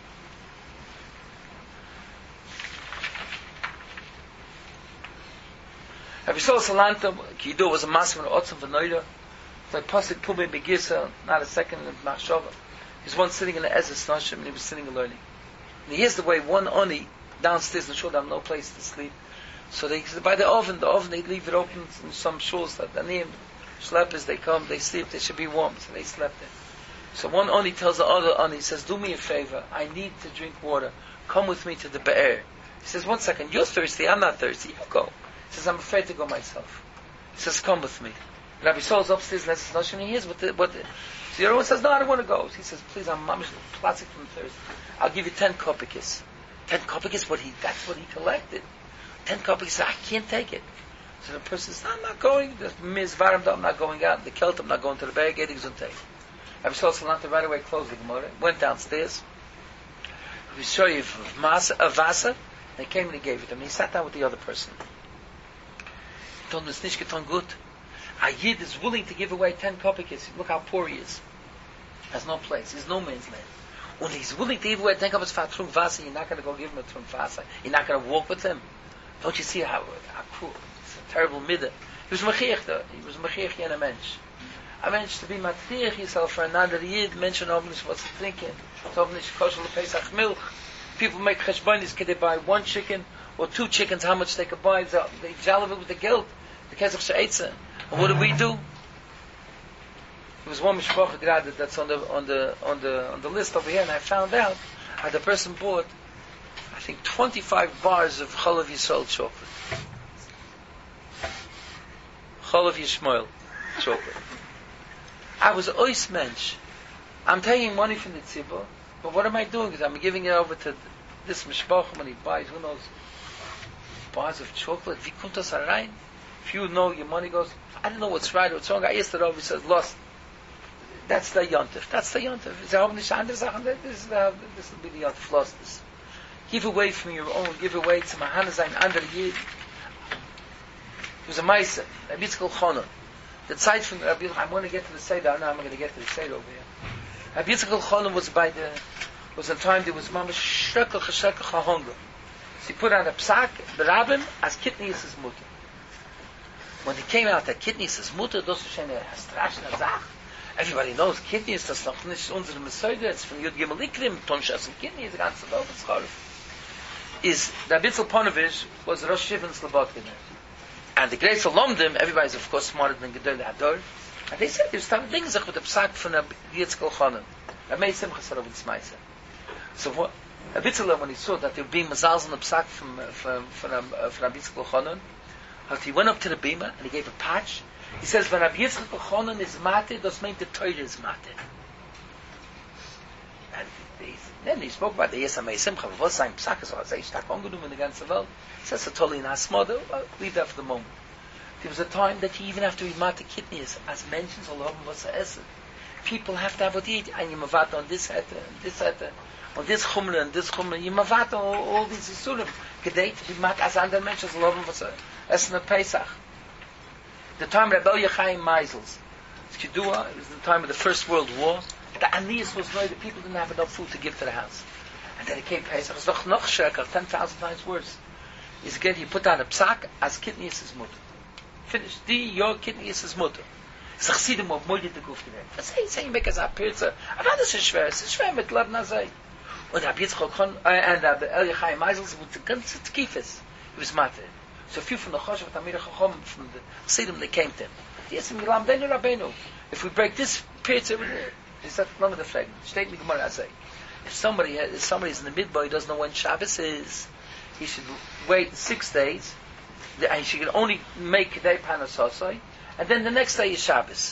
A: Rabbi Shlomo Salanter, Kido was a master of Otzim v'Noida. It's like Pasuk Pumei Begisa, not a second in Machshava. He was once sitting in the Ezes Nashim, and he was sitting and learning. And here's the way one Oni downstairs in the shul, they have no place to sleep. So they by the oven they leave it open in some shuls that the name schleppers, they come, they sleep, they should be warm, so they slept there. So one Oni tells the other Oni, he says, do me a favor, I need to drink water, come with me to the Be'er. He says, 1 second, you're thirsty, I'm not thirsty, you go. He says, I'm afraid to go myself. He says, come with me. Rabbi Saul's upstairs, and that's not he hears, but the other one says, no, I don't want to go. He says, please, I'm mamish plastic from thirst. I'll give you 10 kopikis. 10 kopikis, that's what he collected. 10 kopikis, I can't take it. So the person says, I'm not going. The Ms. Varamda, I'm not going out. The Kelt, I'm not going to the bag. He doesn't take it. Rabbi Saul Salanta right away closed the Gemara, went downstairs. He saw you a vasa, and he came and he gave it to him. He sat down with the other person. He told him, it's nicht getan gut. A Yid is willing to give away 10 kopikis. Look how poor he is. Has no place. He's no man's land. When he's willing to give away 10 kopikis for a trunk vasa, you're not going to go give him a trunk vasa. You're not going to walk with him. Don't you see how cool? It's a terrible middah. He was mechiach though. He was mechiach in a mensch. A mensch to be mechiach himself for another Yid. Menschen haben nicht was zu trinken. Haben nicht kosher Pesach milk. People make cheshbonis. Can they buy 1 chicken or 2 chickens? How much they could buy? They jalav it with the guilt. The kesef she'etzah. And what do we do? There was one mishpacha grad that's on the list over here, and I found out how the person bought, I think, 25 bars of Chalav Yisrael chocolate. Chalav Yishmael chocolate. I was ois mensch. I'm taking money from the tzibur, but what am I doing? I'm giving it over to this mishpacha when he buys, who knows, bars of chocolate. Wie kommt das rein? If you know your money goes, I don't know what's right or what's wrong. I asked it over, he says, lost. That's the yontif. That's the yontif. This will be the yontif. Lost this. Give away from your own. Give away to Mahanazain under Yid. It was a Maisa. Rabbi Yitzchak Chonon. The zeit from Rabbi Yitzchak, I'm going to get to the Seder. I'm going to get to the Seder over here. Rabbi Yitzchak Chonon was a time there was mamash shrekel hunger. So he put on a psak, the rabbin, as kidney is his mutter. When he came out that kidney is his mutter, das ist eine strashne Sache. Everybody knows kidney is das noch nicht unsere Mesoide, it's from Yud Gimel Ikrim, Tonshas and kidney is the ganze Welt, it's Chorif. Is Rabbi Yitzchak Ponovich was Rosh Shivan Slobodkin. And the great Lomdim, everybody's of course smarter than Gedol Hador. And they said there's some things with the psak from Rabbi Yitzchak Chonon. Rabbi Simcha said over the Smaisa. So what Rabbi Yitzchak, when he saw that they were being mazals on the psak from Rabbi Yitzchak Chonon, he went up to the bima and he gave a patch. He says, when Rabbi Yitzchak Chonon is mate, das meint the Torah is mate. And then he spoke about the Yesamei Simcha, was sein Psak, so sehr stark angenommen in the ganze Welt. He says, a totally nice mother, leave that for the moment. There was a time that you even have to be mate kidneys, as mentions, all of them was essen. People have to have what you eat, and you mavata on this hete, and this hete, on this chumle, and this chumle, you mavata all these isurim, gedei to be mate as andere mentions, all of them was essen at Pesach. The time Rebbe Chaim Meisels, Skidua, it was the time of the First World War. The Aniyas was right, the people didn't have enough food to give to the house. And then it came Pesach, it's noch sheker, 10,000 times worse. Is again, he put on a psak, as kidney is his mutter. Finished. Your kidney is his mutter. It's a chsidim of moide de guf gedei. Was say you make as a pirza? Aber das ist schwer mit Leben azay. Und Rabbi Yitzchak Chonon, and Rebbe Chaim Meisels, with the ganze Tkifes, he was matter. So a few from the Choshev Tamir Chacham from the Chassidim, they came to him. Yes, if we break this period, is that none of the fragment? State me Gemara, I say. If somebody's in the midbar, he doesn't know when Shabbos is, he should wait 6 days, and he should only make Kedei Panasosai, and then the next day is Shabbos.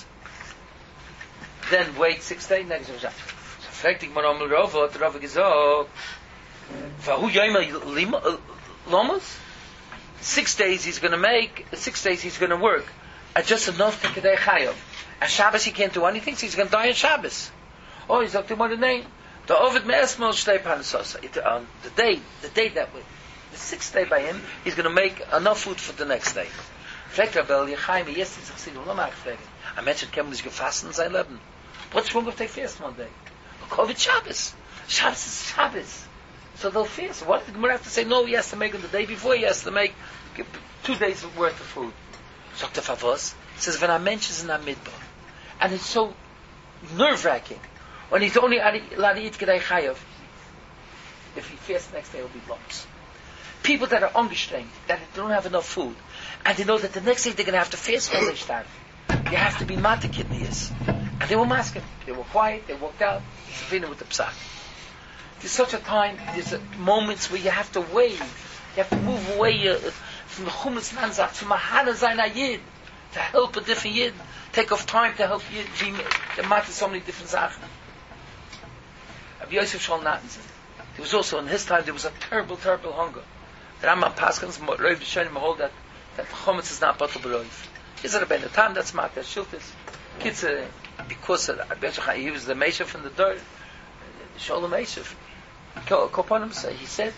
A: Then wait 6 days, next day is Shabbos. So fragt die Gemara Amel Rava, the Rava gesagt, Vahu Yoyma Lomos? 6 days he's going to make, 6 days he's going to work, just enough to Kedei Chayav. And Shabbos he can't do anything, so he's going to die on Shabbos. Oh, he's up to more than name. The Ovid Me'esmel Shtei Panasosa. The day that way, the 6th day by him, he's going to make enough food for the next day. Fragt Rabel Yechaim, yes, he's gesagt, no mach fragen. I mentioned, can we fasten sein Leben? What's wrong if they fast one day? COVID Shabbos. Shabbos is Shabbos. So they'll fast. What did the Gemara have to say? No, he has to make on the day before, he has to make 2 days worth of food. Dr. Favos says, when I mention in Midbar, and it's so nerve-wracking, when he's only allowed to eat Kedei Chayav, if he fasts the next day, he'll be lumps. People that are angestrengt, that don't have enough food, and they know that the next day they're going to have to fast when they start. You have to be mata kidneys. And they were masking. They were quiet, they walked out, Savina with the psak. There's such a time, there's moments where you have to wave, you have to move away from the Chumas Nanzach, from Mahana Zaina Yid, to help a different Yid, take off time to help Yid, there matter so many different Sachen. Rabbi Yosef Shol Natanson, there was also, in his time, there was a terrible, terrible hunger. The Rambam Paschals, Rav B'Shonim hold that the Chometz is not Batal B'Roiv. Is it a Ben Tam, that's Matar Shiltis. Kids, because he was the Mesha from the Dor, Sholem Mesha. Koponim say, he says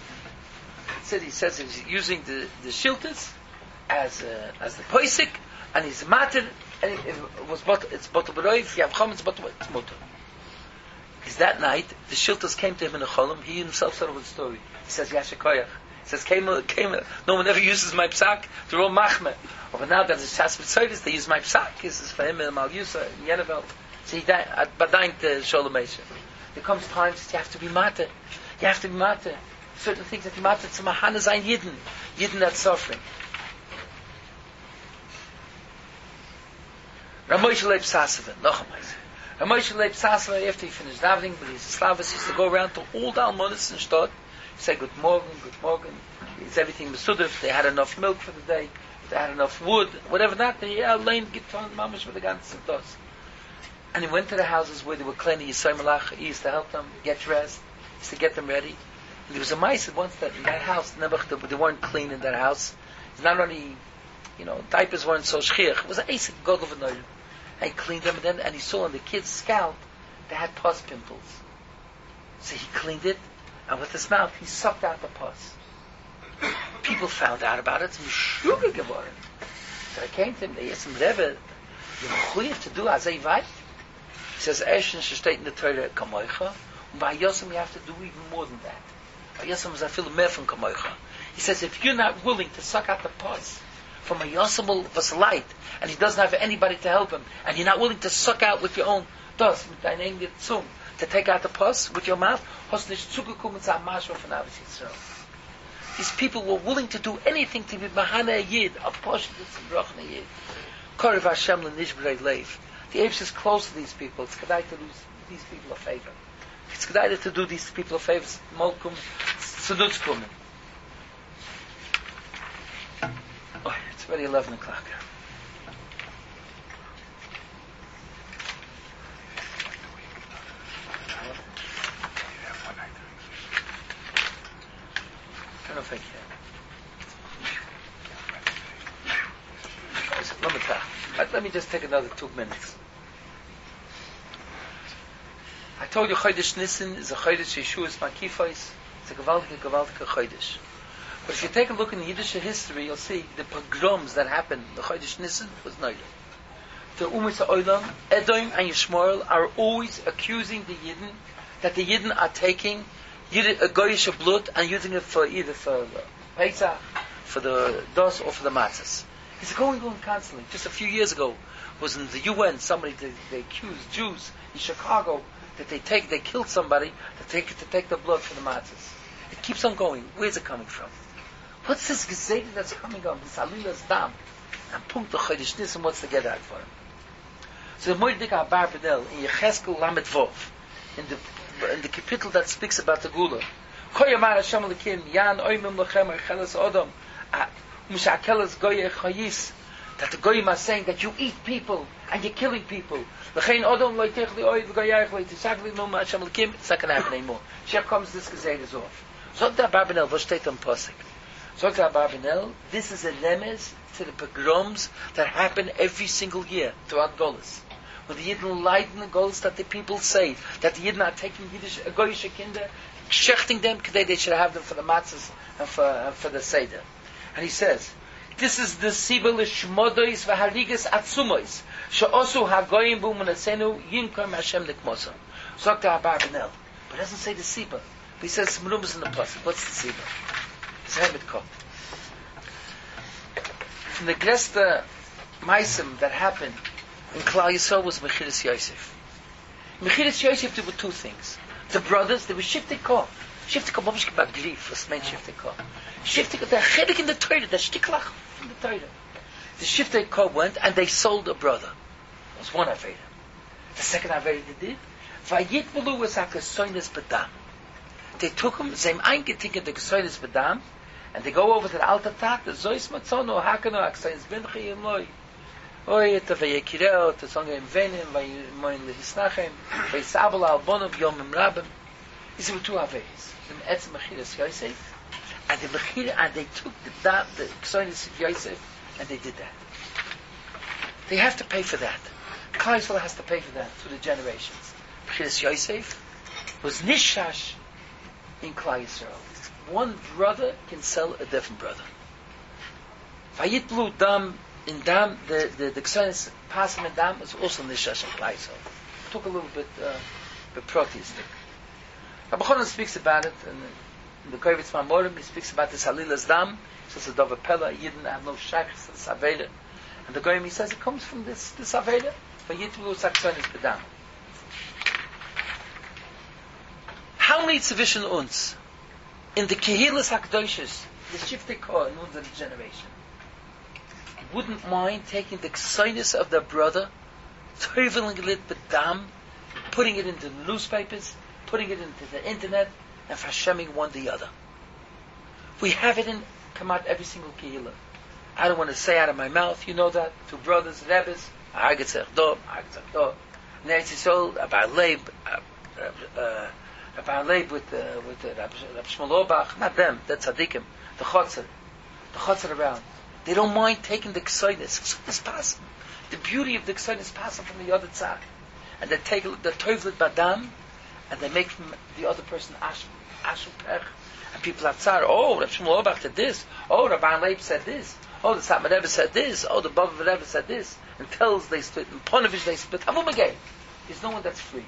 A: he's using the Shiltis as the Poisik, and he's Matar, and it's Batal B'Roiv, if you have Chometz, it's Mutter. Is that night, the Shiltas came to him in a Cholam, he himself started with a story. He says, Yashakoyach. He says, came, no one ever uses my psak, they're all machmeh. But now that it's Shas B'Tzoyres, they use my psak. This is for him in Mal Yusa, in Yenevel. So he died, but dying to Sholem Esha. There comes times that you have to be matter. You have to be matter. Certain things that you matter to Mahana Zayin Yidden. Yidden that's suffering. Ramoshe Leib Sasava, Nochamayz. Ramoshe Leib Sasava, after he finished davening, but his Slavas used to go around to all the Almonis in Shtad. Say good morning. It's everything Mesudif. They had enough milk for the day. They had enough wood. Whatever that, they lane get on mamish with the ganze dos. And he went to the houses where they were cleaning Yisrael Malach. He used to help them get dressed. He used to get them ready. And there was a mice once that in that house, they weren't clean in that house. It's not only, diapers weren't so shchiach. It was an Asik God of an. And he cleaned them, and he saw on the kid's scalp they had pus pimples. So he cleaned it. And with his mouth, he sucked out the pus. People found out about it. Sugar geworden. So I came to him. They asked him, Rebbe, you're mechuyev to do azay vayt? He says, Eshen shestet in the Torah kamoicha, and by Yosem you have to do even more than that. By Yosem is a feel mehr from kamoicha. He says, if you're not willing to suck out the pus from a Yosem was light, and he doesn't have anybody to help him, and you're not willing to suck out with your own dust, with dein eigenes Zung, to take out the pus with your mouth, these people were willing to do anything to be Mahana Yid, a portion of Rochna Yid. Korev Hashem l'nishbrei leiv. The Eibush is close to these people. It's kedai to do these people a favor. It's kedai to do these people a favor. Molkum, Tzedutzkum. Oh, it's already 11 o'clock. I don't know if I can. Let me just take another 2 minutes. I told you Chodesh Nisan is a Chodesh Yeshua's Makifos. It's a gewaltige Chodesh. But if you take a look in Yiddish history, you'll see the pogroms that happened. The Chodesh Nisan was Neulam. The Umas Olam, Edom and Yishmael are always accusing the Yidden that the Yidden are taking a goyish blood and using it for either for Pesach, for the dos, or for the matzahs. It's going on constantly. Just a few years ago, was in the UN. Somebody they accused Jews in Chicago that they killed somebody to take the blood for the matzahs. It keeps on going. Where's it coming from? What's this gesegnet that's coming on? This Alilas Dam. And Punkt the Chodesh Nisan wants to get out for him. So the Moedik Abarbanel in Yecheskel Lamed Vov, in the kapitel that speaks about the Gula. Koyamar Hashem Lekim Yan Oimim Lachem Archelas Odom Mishakelas Goye Chayis, that the Goyim are saying that you eat people and you're killing people. L'chein Odom Loitech Li Oid Goyach Loitisakli Num Hashem Lekim. It's not going to happen anymore. Here comes this gesegnet off. Zogt der Abarbanel, was steht am Posek? Zogt der Abarbanel, this is a nemes to the pogroms that happen every single year throughout Golis. When the Yidden leiden the Golis, that the people say that the Yidden are taking Yiddish Goyische Kinder, shechting them, they should have them for the matzahs and for the Seder. And he says, this is the Siba L'shmodois v'harigas atzumois she'osu hagoyim bu menasenu yinkom Hashem nikmoso. Zogt der Abarbanel. But it doesn't say the Siba. But he says Mrumas in the Pasuk. What's the Siba? It's Hemet Kol. From the Gresta Maisim that happened in Klal Yisrael was Mechiras Yosef. Mechiras Yosef, there were two things. The brothers, they were Shiftei Kol. Shiftei Kol, Mamish Kibat Grif, was meant Shiftei Kol. Shiftei Kol, the Chedik in the Torah, the Shtiklach from the Torah. The Shiftei Kol went and they sold a brother. That was one Aveda. The second Aveda they did, Vayitmulu was HaKesoynes Badam. They took him, Zem eingetinken the Kesoynes Badam, and they go over to the Alta Tat, the Zois Matzono, Hakano, Aksoynes Benchi, Eloi. Oy et vayekirel to song in venim vayn lehisnachem vaysabel al bonov yomim rabim. These were two aveis. The etz mechiras Yosef and the mechira, and they took the ksonis of Yosef and they did that. They have to pay for that. Klal Yisrael has to pay for that through the generations. Mechiras Yosef was nishash in Klal Yisrael. One brother can sell a different brother. Vayitlu dam. In Dam, the Ksonis Pasim in Dam is also Nishash and Klal Yisrael. Took a little bit proteistic. Rabbi Chonon speaks about it in the Kovetz Mamorim. He speaks about this Halilas Dam. He says a Dova Pella, Yidden have no shaykhs to this Aveda. And the Goyim, he says it comes from this Aveda. Vayitlu Saksonis Bedam. How many tzivishon uns in the Kehilas HaKadoshis, the Shiftei Kol in the generation, wouldn't mind taking the ksonis of their brother, toveling it bedam, putting it into the newspapers, putting it into the internet, and fasheming one the other. We have it in Kamat every single kehillah. I don't want to say out of my mouth, you know that, two brothers, Rebbes, Ha'agetzach Do, Neretz Yisrael, Abar Leib with Rab Shmuel Auerbach, not them, that's Tzadikim, the Chotzer around. They don't mind taking the ksonis. It's possible. The beauty of the ksonis passing from the other side. And they take the tovlet badam, and they make from the other person ashul pech. And people have tzar. Oh, Reb Shmuel Auerbach did this. Oh, Rabban Leib said this. Oh, the Satmar Rebbe said this. Oh, the Bava Rebbe said this. And tells they split. And Ponevezh they split. Avum again. There's no one that's free.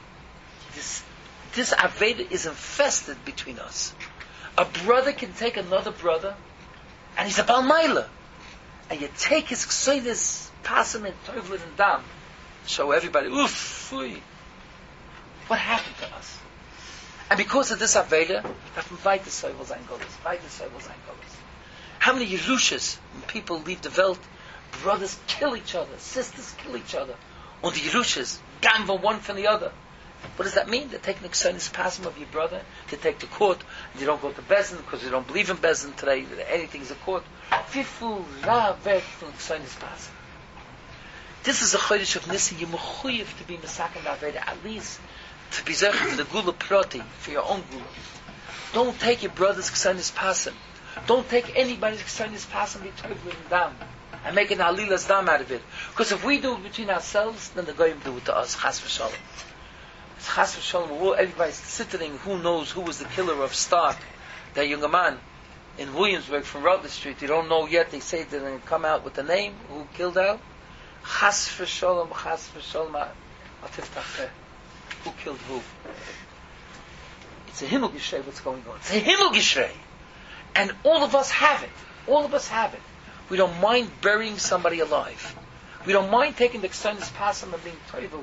A: This Aveda is infested between us. A brother can take another brother, and he's a Bal Maila. And you take his ksonis, pass him in tovlet and dam, show everybody, oof, fui. What happened to us? And because of this Aveda, that from weite soivel sein Golis. How many Yerushas, when people leave the Welt, brothers kill each other, sisters kill each other, and the Yerushas gamble one from the other. What does that mean? They're taking the ksonis pasim of your brother to take to court, and you don't go to Bezin because you don't believe in Bezin today. Anything's a court. Vifu ra weg from ksonis pasim. This is a chodesh of Nisan. You're mechuyev to be mesaken Aveda, at least to be zech for the gula proti, for your own gula. Don't take your brother's ksonis pasim. Don't take anybody's ksonis pasim be and dam and make an halilas dam out of it. Because if we do it between ourselves, then the goyim do it to us. Chas v'shalom. Chas v'shalom, everybody's sitting, who knows who was the killer of Stark, that younger man in Williamsburg from Rutledge Street. You don't know yet. They say they're going to come out with the name who killed Al. Chas v'shalom, atiftach. Who killed who? It's a himmel gishrei what's going on. It's a himmel gishrei. And all of us have it. We don't mind burying somebody alive. We don't mind taking the ksonis pasim and being toivel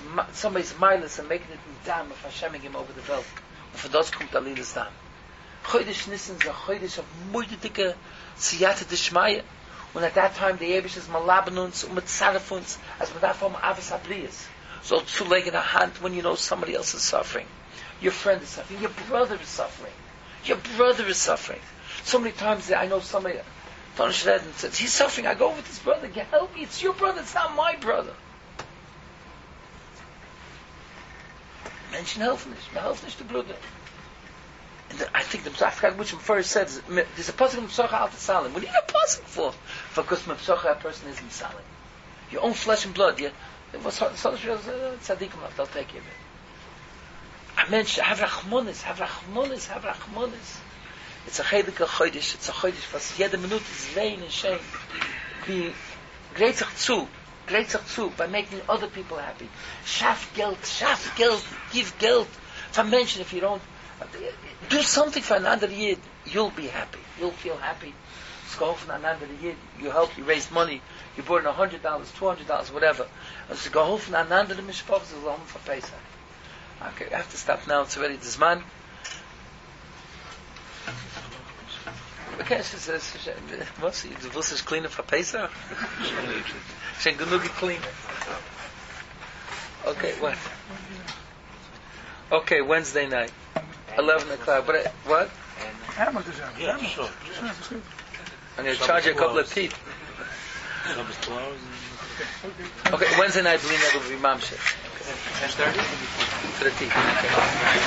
A: somebody's milas and making it in dam of Hasheming him over the Welt. And for those kommt alilas dam. Chodesh Nissen is a Chodesh of moidetike Siyata Dishmaya. Und at that time, the Yebish is malabenuns, mitzarafuns, as medafom avas abliyas. So to leg in a hand when you know somebody else is suffering. Your friend is suffering. Your brother is suffering. Your brother is suffering. So many times I know somebody, Tony Shredden says, he's suffering. I go with his brother. Help me. It's your brother. It's not my brother. Mention helfnish the brother. And I think I forgot which first said, there's a pasuk in Psocha Al Tsalim. We need a pasuk for because Psocha a person isn't Salim. Your own flesh and blood. It was tzaddikim, they'll take care of it. I mentioned, have rachmonis. It's a chelik chodesh. It's a chodesh. Was jede minute is vein and shame. Be greatzach zu by making other people happy. Shaf geld, give geld. For mention, if you don't do something for another yid, you'll be happy. You'll feel happy. Go for another yid. You help. You raised money. You brought in $100, $200, whatever. And so go for another the mishpav is alone for Pesach. Okay, I have to stop now. It's already this man. Okay, she says, what's the bus is cleaner for Pesach? She's genug cleaner. Okay, what? Okay, Wednesday night. 11 o'clock. But what?
B: Yeah, sure.
A: I'm going to charge you a couple of teeth. Okay, Wednesday night, Lena will be Mamsheh.
B: 10:30?
A: For the teeth. Okay.